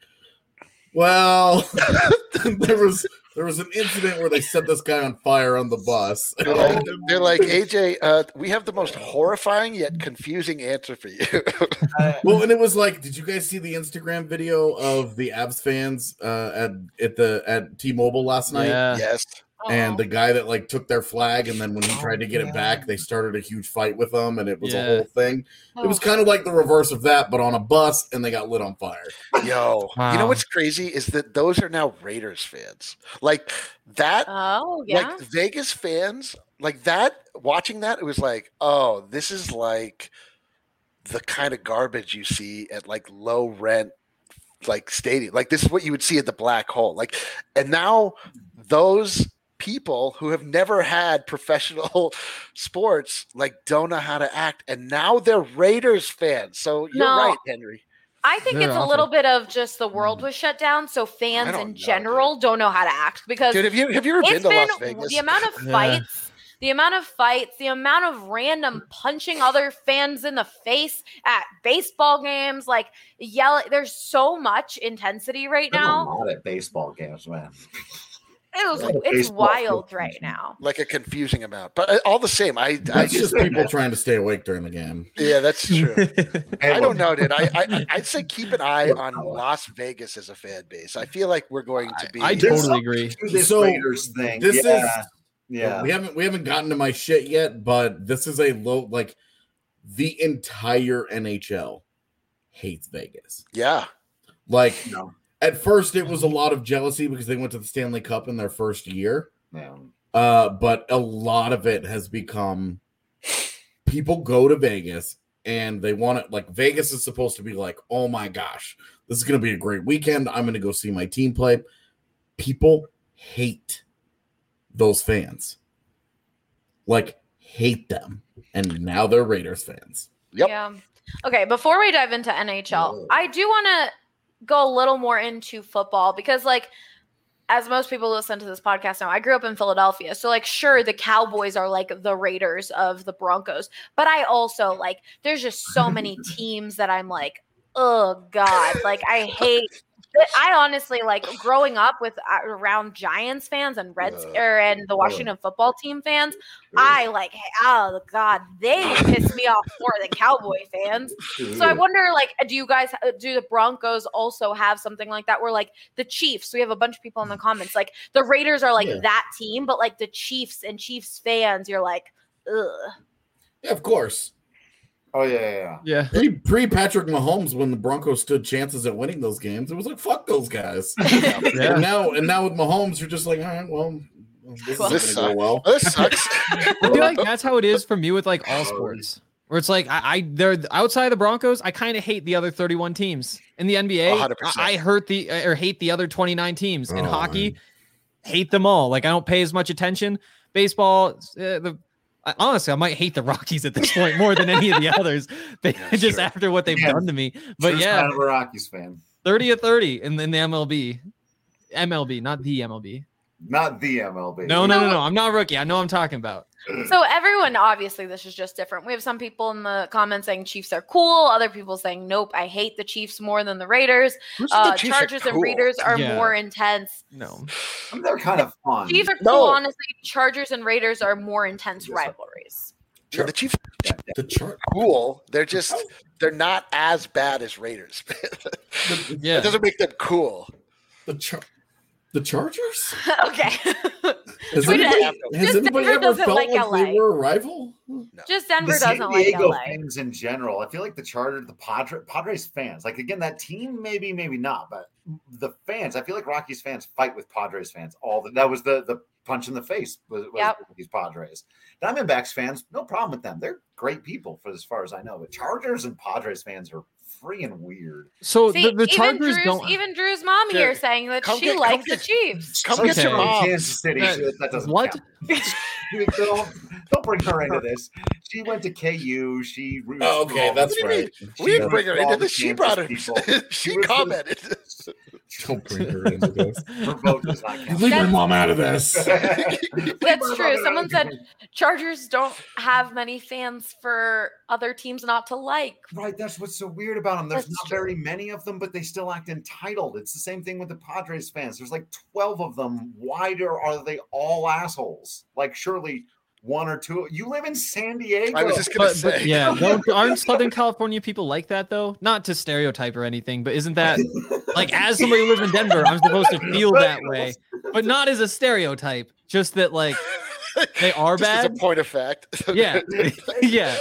"Well, there was there was an incident where they set this guy on fire on the bus." They're, they're like, A J, uh, we have the most horrifying yet confusing answer for you. uh, Well, and it was like, did you guys see the Instagram video of the Avs fans uh, at at the at T-Mobile last night? Yeah. yes. And the guy that like took their flag, and then when he tried to get it back, they started a huge fight with them, and it was Yeah. a whole thing. It was kind of like the reverse of that, but on a bus, and they got lit on fire. Yo, you know Wow. what's crazy is that those are now Raiders fans. Like that, Oh, yeah. like Vegas fans, like that. Watching that, it was like, oh, this is like the kind of garbage you see at like low rent, like stadium. Like this is what you would see at the Black Hole. Like, and now those people who have never had professional sports like don't know how to act, and now they're Raiders fans. So you're No. right, Henry. I think They're it's a awful. little bit of just the world was shut down, so fans don't in know, general don't know how to act because Dude, have you have you ever been it's to been Las Vegas? the amount of Yeah. fights the amount of fights, the amount of random punching other fans in the face at baseball games, like yelling. There's so much intensity right There's now. a lot at baseball games, man. It was, Yeah, it's baseball wild field. right now. Like a confusing amount, but uh, all the same, I, I That's just people trying to stay awake during the game. Yeah, that's true. Hey, I look, don't know, dude. I, I I'd say keep an eye on Las Vegas as a fan base. I feel like we're going to be. I totally agree. This So, Raiders thing. This yeah. is yeah. We haven't we haven't gotten to my shit yet, but this is a low like the entire N H L hates Vegas. Yeah. Like No. at first it was a lot of jealousy because they went to the Stanley Cup in their first year. Yeah. Uh, but a lot of it has become people go to Vegas and they want it. Like Vegas is supposed to be like, oh my gosh, this is going to be a great weekend. I'm going to go see my team play. People hate those fans, like hate them. And now they're Raiders fans. Yep. Yeah. Okay, before we dive into N H L, I do want to go a little more into football because, like, as most people who listen to this podcast know, I grew up in Philadelphia. So, like, sure, the Cowboys are like the Raiders of the Broncos. But I also, like, there's just so many teams that I'm like, oh, God. Like, I hate – I honestly, like, growing up with uh, around Giants fans and Reds uh, or, and the Washington football team fans, uh, I, like, oh, God, they piss me off more than Cowboy fans. So I wonder, like, do you guys – do the Broncos also have something like that where, like, the Chiefs – we have a bunch of people in the comments. Like, the Raiders are, like, yeah. that team, but, like, the Chiefs and Chiefs fans, you're like, ugh. Yeah, of course. Oh, yeah, yeah, yeah. yeah. Pre, pre Patrick Mahomes, when the Broncos stood chances at winning those games, it was like, fuck those guys. yeah. And now and now with Mahomes, you're just like, all right, well, this well, is going to go well. This sucks. I feel like that's how it is for me with, like, all sports. Where it's like, I, I they're outside of the Broncos, I kind of hate the other thirty-one teams. In the N B A, I, I hurt the or hate the other twenty-nine teams. In oh, hockey, man. hate them all. Like, I don't pay as much attention. Baseball, uh, the honestly, I might hate the Rockies at this point more than any of the others. They, yeah, just sure. after what they've yeah. done to me. But True's yeah, kind of a Rockies fan. thirty of thirty in, in the M L B. M L B, not the M L B. Not the M L B. No, no, no, no. I'm not a rookie. I know what I'm talking about. So everyone, obviously, this is just different. We have some people in the comments saying Chiefs are cool. Other people saying, nope, I hate the Chiefs more than the Raiders. Uh, the Chargers cool? and Raiders are yeah. more intense. No. I mean, they're kind of fun. Chiefs are cool, no. honestly. Chargers and Raiders are more intense yes. rivalries. Yeah, the Chiefs yeah, yeah. the char- cool. They're just they're not as bad as Raiders. the, yeah. It doesn't make them cool. The char- the Chargers? Okay. Has anybody, has anybody ever felt like, like they were a rival? No. Just Denver the doesn't San Diego like L A. Fans in general. I feel like the Chargers, the Padre, Padres fans, like again, that team maybe, maybe not, but the fans. I feel like Rockies fans fight with Padres fans. All the, that was the the punch in the face was, was yep. these Padres. Diamondbacks fans, no problem with them. They're great people, for as far as I know. But Chargers and Padres fans are freaking weird. So See, the, the Chargers even Drew's, don't. Even Drew's mom here yeah. saying that come she get, likes the get, Chiefs. Come okay. get your mom. Kansas City. That, that doesn't what? count. don't, don't bring her into this. She went to K U. She oh, okay, that's right. We didn't bring her into this. She brought it. She, she commented. Don't bring her into this. Her vote does not count. Leave your mom out of this. That's true. Someone said Chargers don't have many fans for other teams not to like. Right. That's what's so weird about them. There's that's not true. very many of them, but they still act entitled. It's the same thing with the Padres fans. There's like twelve of them. Why are they all assholes? Like, surely one or two. You live in San Diego. I was just gonna but, say, but yeah. Don't, aren't Southern California people like that though? Not to stereotype or anything, but isn't that like as somebody who lives in Denver, I'm supposed to feel that way, but not as a stereotype. Just that like they are just bad. As a point of fact. Yeah, yeah.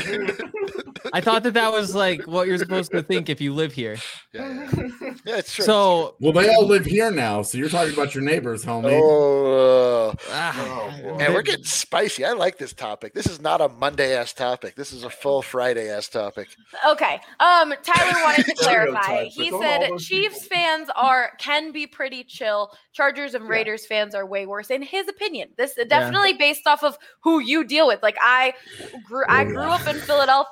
I thought that that was like what you're supposed to think if you live here. Yeah, yeah. yeah it's true. So, well, they all live here now, so you're talking about your neighbors, homie. Oh, uh, ah, oh man, we're getting spicy. I like this topic. This is not a Monday ass topic. This is a full Friday ass topic. Okay. Um, Tyler wanted to clarify. He said Chiefs people. fans are can be pretty chill. Chargers and Raiders yeah. fans are way worse, in his opinion. This is definitely yeah. based off of who you deal with. Like I grew, I grew up in Philadelphia.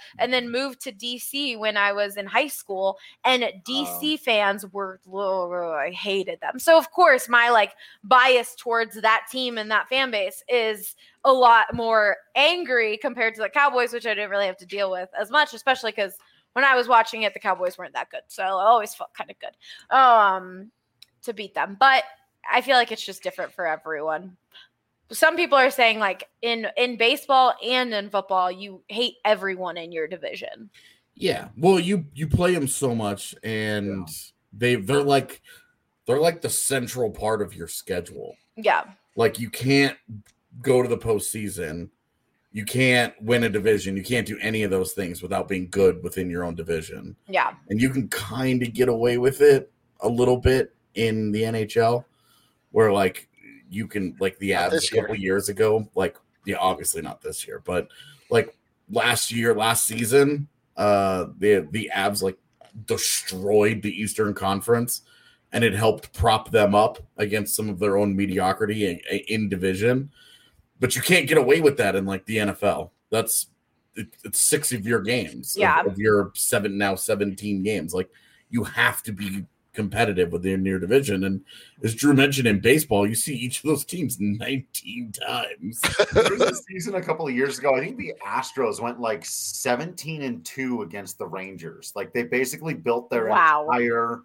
and then moved to D C when I was in high school, and D C oh. fans were, oh, I hated them. So of course my like bias towards that team and that fan base is a lot more angry compared to the Cowboys, which I didn't really have to deal with as much, especially because when I was watching it, the Cowboys weren't that good. So it always felt kind of good um, to beat them. But I feel like it's just different for everyone. Some people are saying like in, in baseball and in football, you hate everyone in your division. Yeah. Well, you, you play them so much and yeah. they, they're like, they're like the central part of your schedule. Yeah. Like you can't go to the postseason. You can't win a division. You can't do any of those things without being good within your own division. Yeah. And you can kind of get away with it a little bit in the N H L where like you can like the Avs a couple year. years ago, like yeah, obviously not this year, but like last year, last season, uh, the the Avs like destroyed the Eastern Conference, and it helped prop them up against some of their own mediocrity in, in division. But you can't get away with that in like the N F L. That's it, it's six of your games, yeah, of, of your seven now seventeen games. Like you have to be competitive within your division. And as Drew mentioned, in baseball, you see each of those teams nineteen times. There was a season a couple of years ago. I think the Astros went like seventeen and two against the Rangers. Like they basically built their wow. entire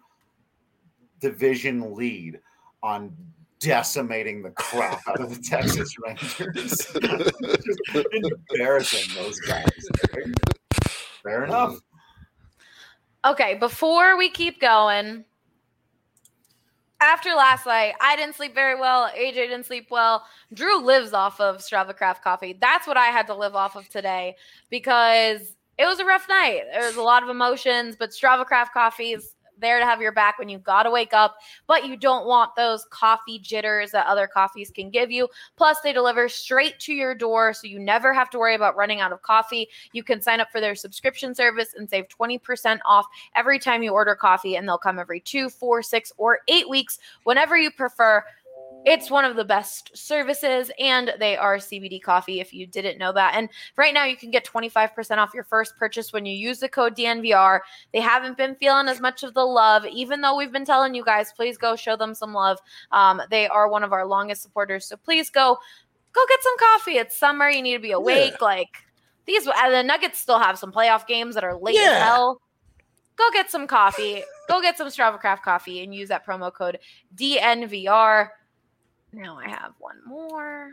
division lead on decimating the crap out of the Texas Rangers. Just embarrassing those guys. Fair enough. Okay, before we keep going, after last night, I didn't sleep very well. A J didn't sleep well. Drew lives off of Strava Craft Coffee. That's what I had to live off of today because it was a rough night. There was a lot of emotions, but Strava Craft Coffee is there to have your back when you got to wake up, but you don't want those coffee jitters that other coffees can give you. Plus, they deliver straight to your door, so you never have to worry about running out of coffee. You can sign up for their subscription service and save twenty percent off every time you order coffee, and they'll come every two, four, six, or eight weeks, whenever you prefer. It's one of the best services, and they are C B D coffee if you didn't know that. And right now you can get twenty-five percent off your first purchase when you use the code D N V R. They haven't been feeling as much of the love, even though we've been telling you guys, please go show them some love. Um, they are one of our longest supporters, so please go, go get some coffee. It's summer. You need to be awake. Yeah. Like these, and the Nuggets still have some playoff games that are late yeah. as hell. Go get some coffee. Go get some Strava Craft coffee and use that promo code D N V R. Now I have one more.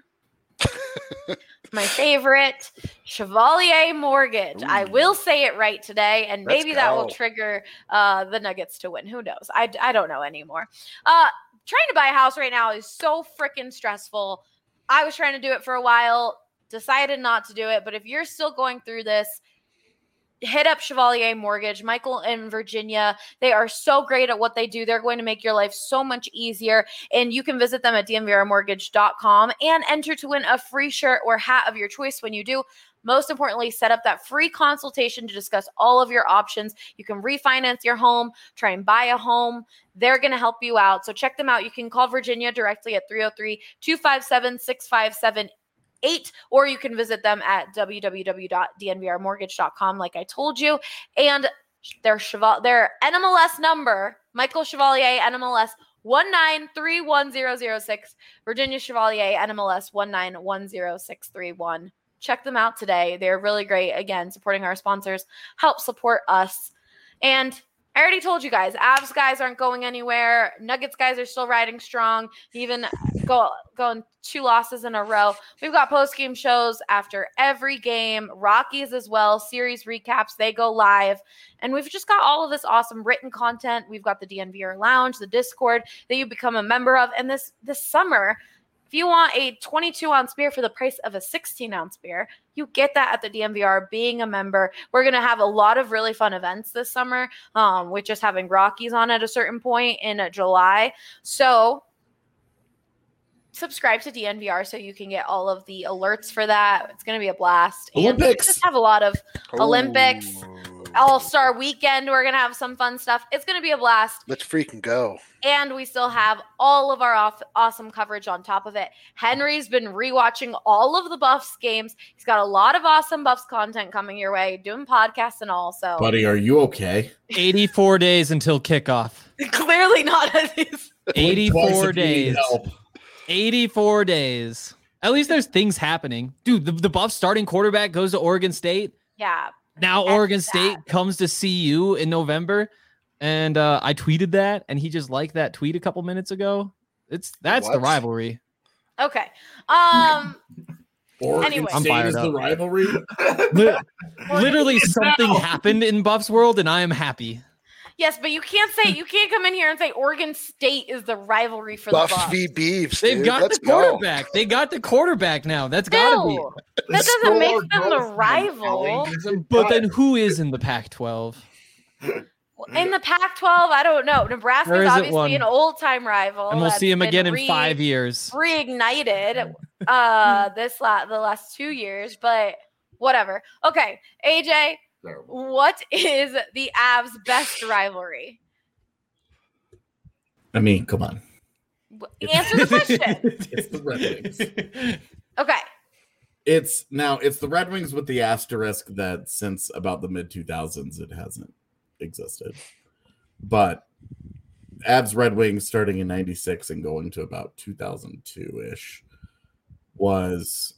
My favorite, Chevalier Mortgage. Ooh. I will say it right today, and Let's maybe go. that will trigger uh, the Nuggets to win. Who knows? I, I don't know anymore. Uh, trying to buy a house right now is so freaking stressful. I was trying to do it for a while, decided not to do it, but if you're still going through this, hit up Chevalier Mortgage. Michael and Virginia, they are so great at what they do. They're going to make your life so much easier. And you can visit them at d n v r mortgage dot com and enter to win a free shirt or hat of your choice when you do. Most importantly, set up that free consultation to discuss all of your options. You can refinance your home, try and buy a home. They're going to help you out. So check them out. You can call Virginia directly at three oh three, two five seven, six five seven eight, or you can visit them at w w w dot d n v r mortgage dot com, like I told you. And their Cheval- their N M L S number, Michael Chevalier, N M L S one nine three one zero zero six, Virginia Chevalier, N M L S one nine one zero six three one. Check them out today. They're really great. Again, supporting our sponsors, help support us. And I already told you guys, Avs guys aren't going anywhere. Nuggets guys are still riding strong, even go, going two losses in a row. We've got post-game shows after every game, Rockies as well, series recaps, they go live. And we've just got all of this awesome written content. We've got the D N V R Lounge, the Discord that you become a member of. And this this summer, if you want a twenty-two ounce beer for the price of a sixteen ounce beer, you get that at the D N V R being a member. We're going to have a lot of really fun events this summer, um, with just having Rockies on at a certain point in uh, July. So subscribe to D N V R so you can get all of the alerts for that. It's going to be a blast. Olympics. And we just have a lot of Ooh. Olympics. All-Star Weekend. We're going to have some fun stuff. It's going to be a blast. Let's freaking go. And we still have all of our off- awesome coverage on top of it. Henry's been rewatching all of the Buffs games. He's got a lot of awesome Buffs content coming your way, doing podcasts and all. So, buddy, are you okay? eighty-four days until kickoff. Clearly not. eighty-four days. eighty-four days. At least there's things happening. Dude, the, the Buffs starting quarterback goes to Oregon State. Yeah. Now Oregon State comes to C U in November. And uh, I tweeted that, and he just liked that tweet a couple minutes ago. It's That's what? the rivalry. Okay. Um. Oregon anyway. State I'm is up. the rivalry? Literally something happened in Buffs world, and I am happy. Yes, but you can't say you can't come in here and say Oregon State is the rivalry for Buffs the Buffs. v. Beavs. They've dude. got Let's the quarterback. Go. They got the quarterback now. That's got to be. That doesn't make them the rival. But then who is in the Pac twelve? In the Pac twelve, I don't know. Nebraska is obviously one? an old-time rival. And we'll see him again re- in five years. Reignited uh, this la- the last two years, but whatever. Okay, A J, what is the Avs' best rivalry? I mean, come on. Answer the question. It's the Red Wings. Okay. It's now it's the Red Wings with the asterisk that since about the mid two thousands it hasn't existed. But Avs Red Wings starting in ninety-six and going to about two thousand two-ish was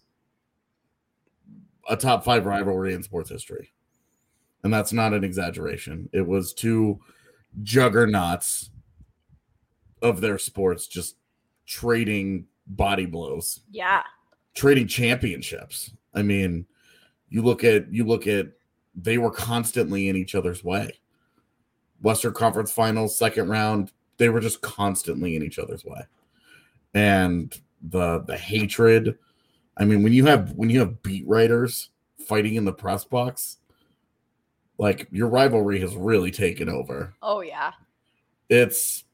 a top five rivalry in sports history. And that's not an exaggeration. It was two juggernauts of their sports just trading body blows. Yeah. Trading championships. I mean, you look at you look at they were constantly in each other's way. Western Conference Finals, second round, they were just constantly in each other's way. And the the hatred, I mean, when you have when you have beat writers fighting in the press box, like your rivalry has really taken over. Oh yeah. It's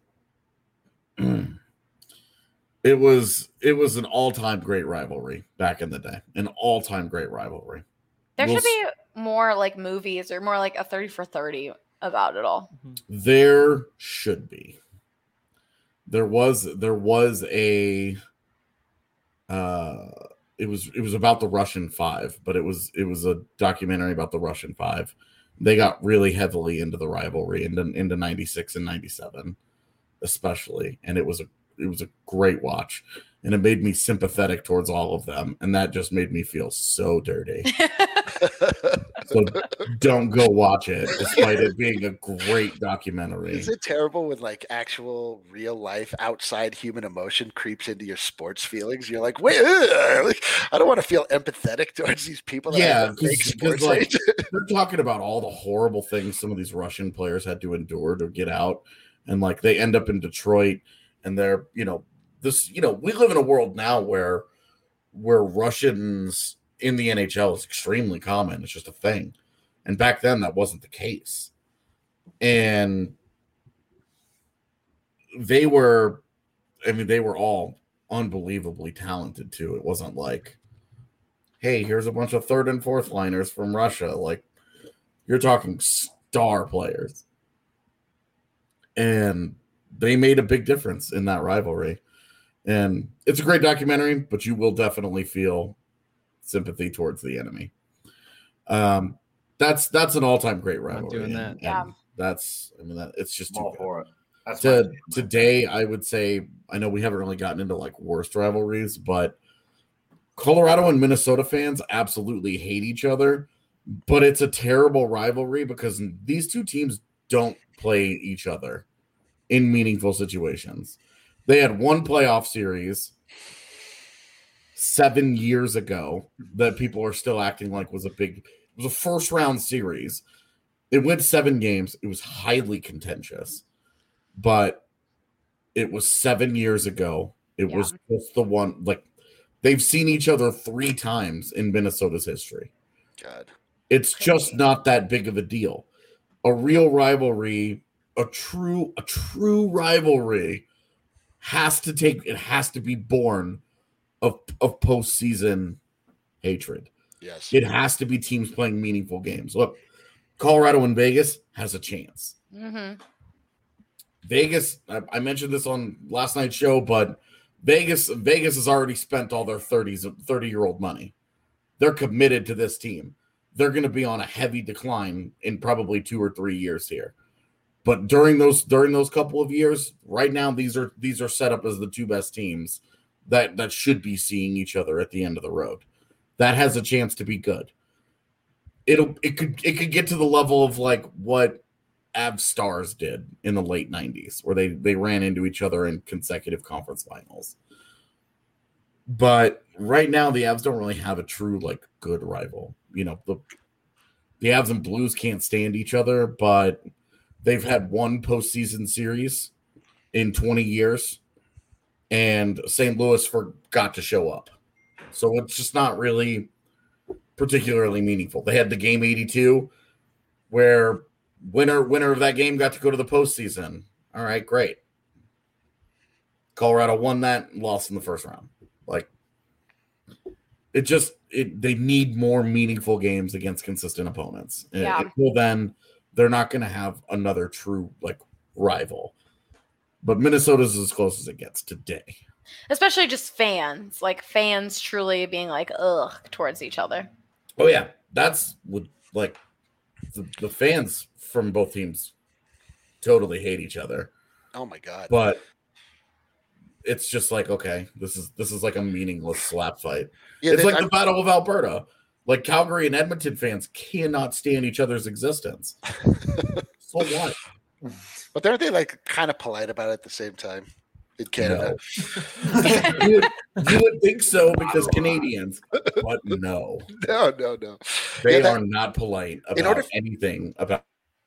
it was it was an all-time great rivalry back in the day. An all-time great rivalry. There We'll should be more like movies or more like a thirty for thirty about it all. There should be. There was there was a uh it was it was about the Russian Five, but it was it was a documentary about the Russian Five. They got really heavily into the rivalry into into ninety-six and ninety-seven, especially, and it was a it was a great watch, and it made me sympathetic towards all of them, and that just made me feel so dirty. So don't go watch it, despite it being a great documentary. Is it terrible when like actual real life outside human emotion creeps into your sports feelings? You're like, wait, ugh, like, I don't want to feel empathetic towards these people. That Yeah, because like, they're talking about all the horrible things some of these Russian players had to endure to get out, and like they end up in Detroit, and they're you know this you know we live in a world now where where Russians in the N H L is extremely common. It's just a thing. And back then that wasn't the case. And they were, I mean, they were all unbelievably talented too. It wasn't like, hey, here's a bunch of third and fourth liners from Russia. Like, you're talking star players. And they made a big difference in that rivalry. And it's a great documentary, but you will definitely feel sympathy towards the enemy. Um, that's that's an all-time great rivalry. Doing that, and, yeah. and that's I mean that it's just too all good. for it. That's To, today, I would say I know we haven't really gotten into like worst rivalries, but Colorado and Minnesota fans absolutely hate each other. But it's a terrible rivalry because these two teams don't play each other in meaningful situations. They had one playoff series seven years ago that people are still acting like was a big, it was a first round series. It went seven games. It was highly contentious, but it was seven years ago. It Yeah. was just the one, like they've seen each other three times in Minnesota's history. God. It's just not that big of a deal. A real rivalry, a true, a true rivalry has to take, it has to be born of, of postseason hatred. Yes. It has to be teams playing meaningful games. Look, Colorado and Vegas has a chance. Mm-hmm. Vegas, I, I mentioned this on last night's show, but Vegas, Vegas has already spent all their thirties, thirty-year-old money. They're committed to this team. They're going to be on a heavy decline in probably two or three years here. But during those during those couple of years, right now these are these are set up as the two best teams that that should be seeing each other at the end of the road. That has a chance to be good. It'll it could it could get to the level of like what Avs Stars did in the late nineties, where they they ran into each other in consecutive conference finals. But right now, the Avs don't really have a true like good rival. You know, the the Avs and Blues can't stand each other, but they've had one postseason series in twenty years, and Saint Louis forgot to show up. So it's just not really particularly meaningful. They had the game eighty-two, where winner winner of that game got to go to the postseason. All right, great. Colorado won that and lost in the first round. Like, it just it they need more meaningful games against consistent opponents. Yeah. Until then, they're not going to have another true like rival. But Minnesota's as close as it gets today. Especially just fans, like fans truly being like ugh towards each other. Oh yeah, that's what like the, the fans from both teams totally hate each other. Oh my god! But it's just like, okay, this is this is like a meaningless slap fight. Yeah, it's they, like I'm, the Battle of Alberta. Like Calgary and Edmonton fans cannot stand each other's existence. So what? But aren't they like kind of polite about it at the same time in Canada? No. you, would, you would think so because Canadians, but no, no, no, no. They yeah, that, are not polite about in order, anything about.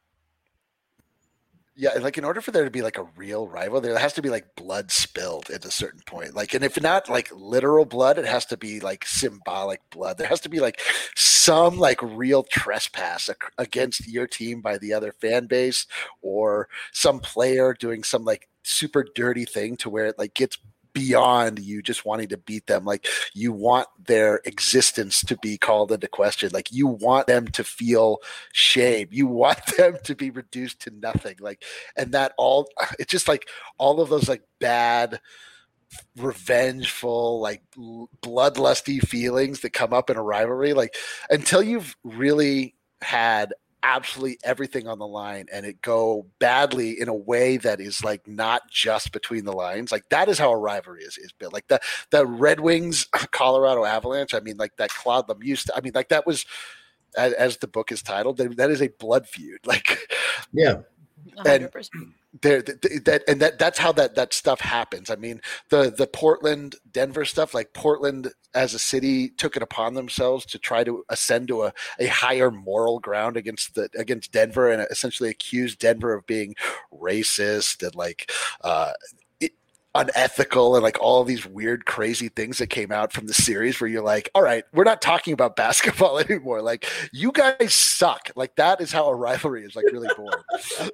Yeah, like in order for there to be like a real rival, there has to be like blood spilled at a certain point. Like, and if not like literal blood, it has to be like symbolic blood. There has to be like some like real trespass against your team by the other fan base, or some player doing some like super dirty thing to where it like gets beyond you just wanting to beat them. Like, you want their existence to be called into question. Like, you want them to feel shame. You want them to be reduced to nothing. Like, and that all, it's just like all of those like bad, revengeful, like bloodlusty feelings that come up in a rivalry. Like, until you've really had absolutely everything on the line and it go badly in a way that is like not just between the lines, like that is how a rivalry is is built. Like the the Red Wings Colorado Avalanche, I mean, like that Claude Lemieux, I mean, like that was, as, as the book is titled, that, that is a blood feud. Like, yeah, one hundred percent. And there that and that that's how that that stuff happens. I mean, the the Portland Denver stuff, like Portland as a city took it upon themselves to try to ascend to a, a higher moral ground against the against Denver, and essentially accused Denver of being racist and like uh it, unethical and like all these weird crazy things that came out from the series where you're like, all right, we're not talking about basketball anymore. Like, you guys suck. Like, that is how a rivalry is like really born.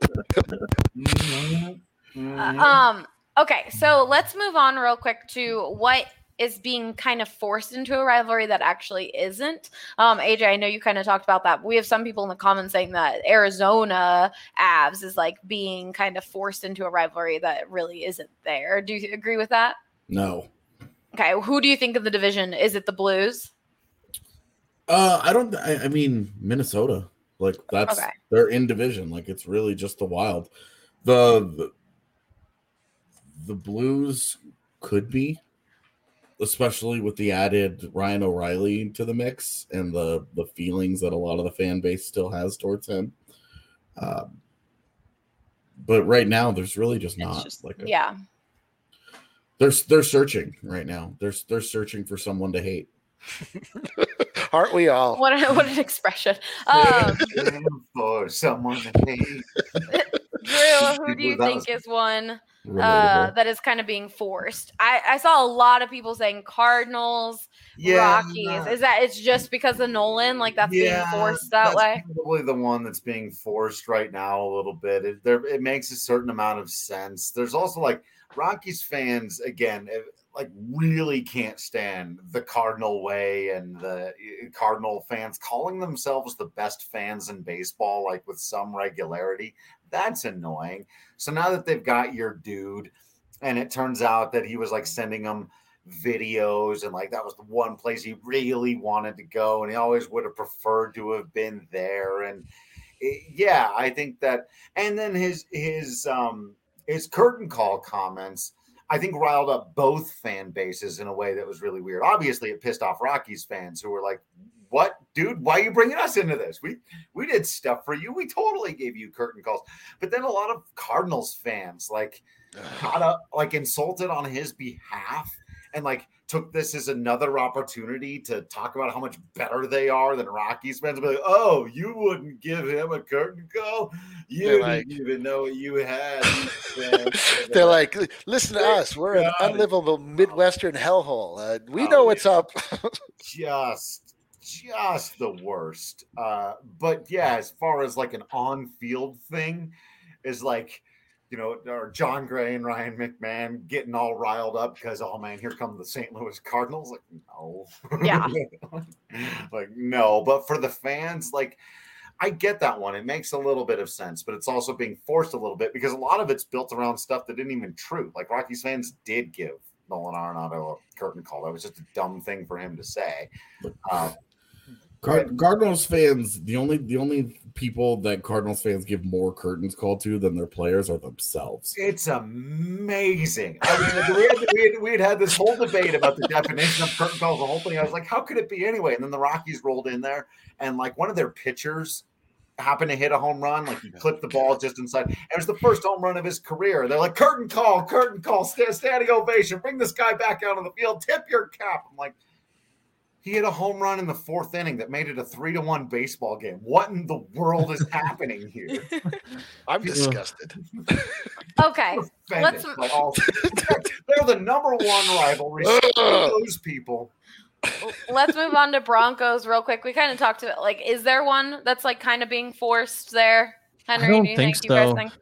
uh, um okay, so let's move on real quick to what is being kind of forced into a rivalry that actually isn't. Um, A J, I know you kind of talked about that, but we have some people in the comments saying that Arizona Avs is like being kind of forced into a rivalry that really isn't there. Do you agree with that? No. Okay, who do you think of the division? Is it the Blues? Uh, I don't. I, I mean, Minnesota. Like, that's okay. They're in division. Like, it's really just the Wild. The the, the Blues could be, especially with the added Ryan O'Reilly to the mix and the the feelings that a lot of the fan base still has towards him. Um, but right now, there's really just not just, like a, yeah. They're they're searching right now. They're they're searching for someone to hate. Aren't we all? What an, what an expression. Um, for someone to hate. Drew, who do you think is one uh, that is kind of being forced. I, I saw a lot of people saying Cardinals, Yeah. Rockies. Is that it's just because of Nolan? Like that's Yeah, being forced that that's way? Probably the one that's being forced right now a little bit. It, there, it makes a certain amount of sense. There's also like Rockies fans, again, eh, like really can't stand the Cardinal way and the Cardinal fans calling themselves the best fans in baseball, like with some regularity. That's annoying. So now that they've got your dude, and it turns out that he was like sending them videos and like that was the one place he really wanted to go, and he always would have preferred to have been there. And it, yeah, I think that, and then his his um his curtain call comments, I think, riled up both fan bases in a way that was really weird. Obviously, it pissed off Rockies fans who were like, what, dude, why are you bringing us into this? We we did stuff for you. We totally gave you curtain calls. But then a lot of Cardinals fans like got up, like insulted on his behalf and like took this as another opportunity to talk about how much better they are than Rockies fans. Be like, oh, you wouldn't give him a curtain call? You They're didn't like- even know what you had. They're like, listen to us. We're an unlivable Midwestern hellhole. Uh, we Oh, know what's up. just just the worst. Uh, but yeah, as far as like an on-field thing, is like, you know, or John Gray and Ryan McMahon getting all riled up because, oh man, here come the Saint Louis Cardinals. Like, no. Yeah. Like, no. But for the fans, like, I get that one. It makes a little bit of sense, but it's also being forced a little bit because a lot of it's built around stuff that didn't even true. Like Rockies fans did give Nolan Arenado a curtain call. That was just a dumb thing for him to say. Uh, Card- Cardinals fans, the only the only people that Cardinals fans give more curtains called to than their players are themselves. It's amazing. I mean, we had, we, had, we had had this whole debate about the definition of curtain calls, the whole thing. I was like, how could it be anyway? And then the Rockies rolled in there, and like one of their pitchers happened to hit a home run. Like he clipped the ball just inside. It was the first home run of his career. They're like, curtain call, curtain call, stand, standing ovation. Bring this guy back out on the field. Tip your cap. I'm like, he hit a home run in the fourth inning that made it a three to one baseball game. What in the world is happening here? I'm disgusted. Okay. Let's Like, all- they're the number one rivalry. Those people. let's move on to Broncos real quick. We kind of talked about like, is there one that's like kind of being forced there? Henry, I don't do you think think, you guys so. think?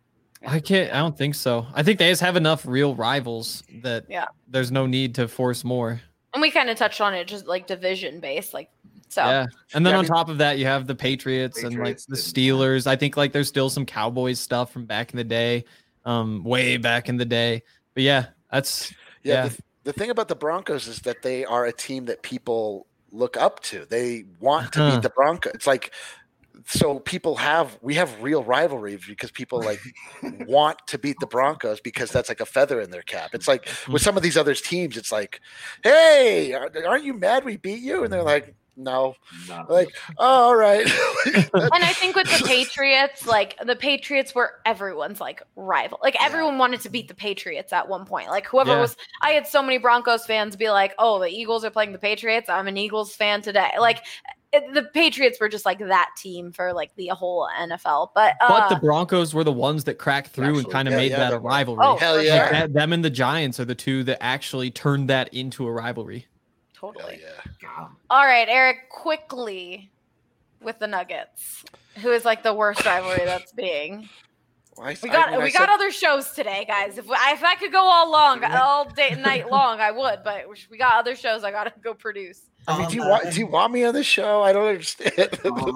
I can't. I don't think so. I think they just have enough real rivals that Yeah. there's no need to force more. And we kind of touched on it, just like division based, like so. Yeah, and then Yeah, I on mean- top of that, you have the Patriots, and like the Steelers. I think like there's still some Cowboys stuff from back in the day, um, way back in the day. But yeah, that's Yeah, yeah. The, the thing about the Broncos is that they are a team that people look up to. They want to Uh-huh. beat the Broncos. It's like, so people have, we have real rivalry because people like want to beat the Broncos because that's like a feather in their cap. It's like with some of these other teams, it's like, hey, aren't you mad we beat you? And they're like, no. Like, oh, all right. And I think with the Patriots, like the Patriots were everyone's like rival. Like everyone wanted to beat the Patriots at one point. Like whoever Yeah. was, I had so many Broncos fans be like, "Oh, the Eagles are playing the Patriots. I'm an Eagles fan today." Like it, the Patriots were just like that team for like the whole N F L. But uh, But the Broncos were the ones that cracked through and Actually, kind of yeah, made yeah, that they a were. rivalry. Oh, Hell Like, yeah. that- them and the Giants are the two that actually turned that into a rivalry. totally. Yeah. All right, Eric, quickly with the Nuggets, who is like the worst rivalry that's being. Well, I- We I- got when I we got said- other shows today, guys. If if I could go all long, all day and night long, I would. But we got other shows I gotta go produce. I mean, do you want do you want me on the show? I don't understand.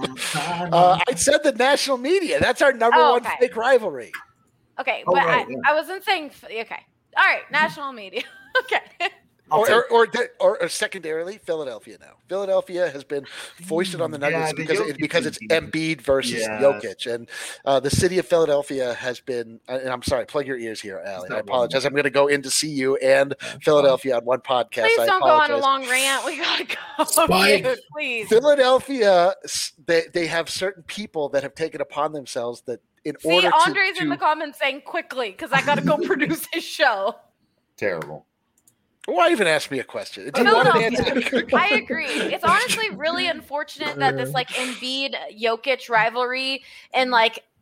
uh, I said the national media. That's our number Oh, one okay. fake rivalry. Okay, Oh, but right, I, yeah. I wasn't saying. f- Okay, all right, national media. Okay. Or, or, or, or, or secondarily, Philadelphia now. Philadelphia has been foisted on the Yeah, Nuggets the because it, Jokic because it's team. Embiid versus Yeah. Jokic, and uh, the city of Philadelphia has been. And I'm sorry, plug your ears here, Allie. I apologize. I'm going to go in to see you and Philadelphia on one podcast. Please I don't go on a apologize. long rant. We gotta go. Spike. Dude, please. Philadelphia, s- they, they have certain people that have taken upon themselves that in See, order Andre's to, in to the comments saying quickly because I gotta go produce his show. Terrible. why even ask me a question? Do you want an answer? Philadelphia. I agree. It's honestly really unfortunate that this like Embiid Jokic rivalry and like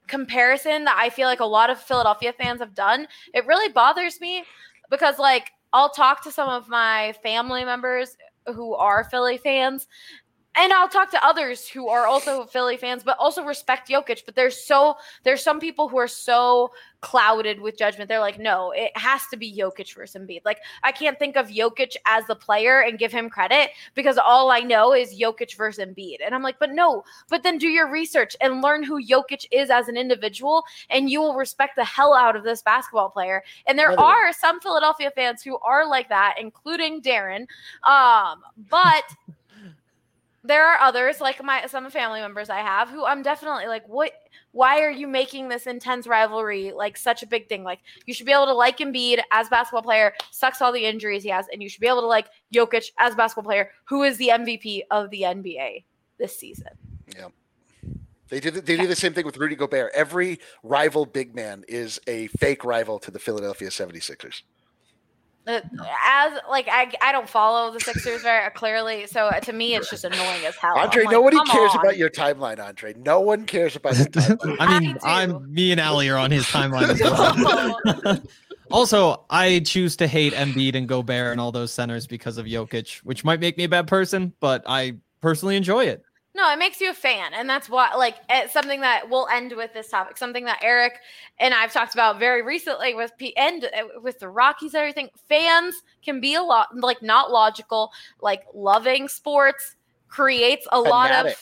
comparison that I feel like a lot of Philadelphia fans have done, it really bothers me because like I'll talk to some of my family members who are Philly fans, and I'll talk to others who are also Philly fans, but also respect Jokic. But there's so there's some people who are so clouded with judgment. They're like, no, it has to be Jokic versus Embiid. Like, I can't think of Jokic as the player and give him credit because all I know is Jokic versus Embiid. And I'm like, but no, but then do your research and learn who Jokic is as an individual, and you will respect the hell out of this basketball player. And there Literally. are some Philadelphia fans who are like that, including Darren. Um, but there are others, like my some family members I have, who I'm definitely like, what? Why are you making this intense rivalry like such a big thing? Like, you should be able to like Embiid as a basketball player, sucks all the injuries he has, and you should be able to like Jokic as a basketball player, who is the M V P of the N B A this season. Yeah. They did they do the same thing with Rudy Gobert. Every rival big man is a fake rival to the Philadelphia seventy-sixers. Uh, as like I, I don't follow the Sixers very clearly, so to me it's just annoying as hell. Andre, like, nobody cares on. about your timeline, Andre. No one cares about your timeline. I mean, I I'm me and Allie are on his timeline as well. Also, I choose to hate Embiid and Gobert and all those centers because of Jokic, which might make me a bad person, but I personally enjoy it. No, it makes you a fan, and that's why, like, it's something that we'll end with this topic, something that Eric and I've talked about very recently with P and with the Rockies and everything. Fans can be a lot, like, not logical, like, loving sports creates a lot of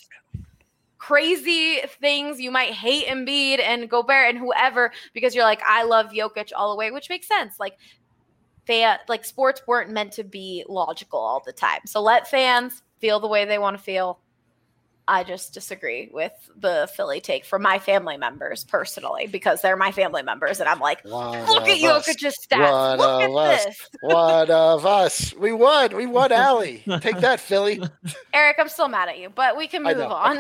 crazy things. You might hate Embiid and Gobert and whoever because you're like, I love Jokic all the way, which makes sense. Like, fan, like, sports weren't meant to be logical all the time. So let fans feel the way they want to feel. I just disagree with the Philly take for my family members personally because they're my family members, and I'm like, One look at Jokic's stats. One Look of at us. this. One of us. We won. We won, Allie. Take that, Philly. Eric, I'm still mad at you, but we can move know, on.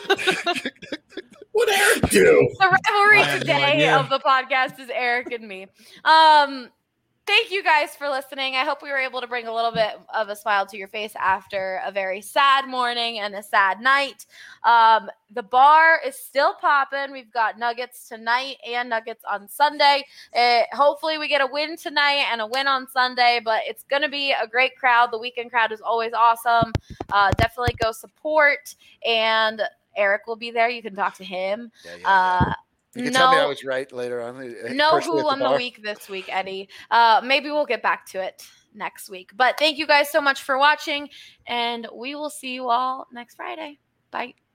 What Eric do? The rivalry I have no today idea. of the podcast is Eric and me. Um, Thank you guys for listening. I hope we were able to bring a little bit of a smile to your face after a very sad morning and a sad night. Um, the bar is still popping. We've got Nuggets tonight and Nuggets on Sunday. It, hopefully we get a win tonight and a win on Sunday, but it's going to be a great crowd. The weekend crowd is always awesome. Uh, definitely go support, and Eric will be there. You can talk to him. Yeah, yeah, yeah. Uh, You can no, tell me I was right later on. no Personally who at on the bar. week this week, Eddie. Uh, maybe we'll get back to it next week. But thank you guys so much for watching, and we will see you all next Friday. Bye.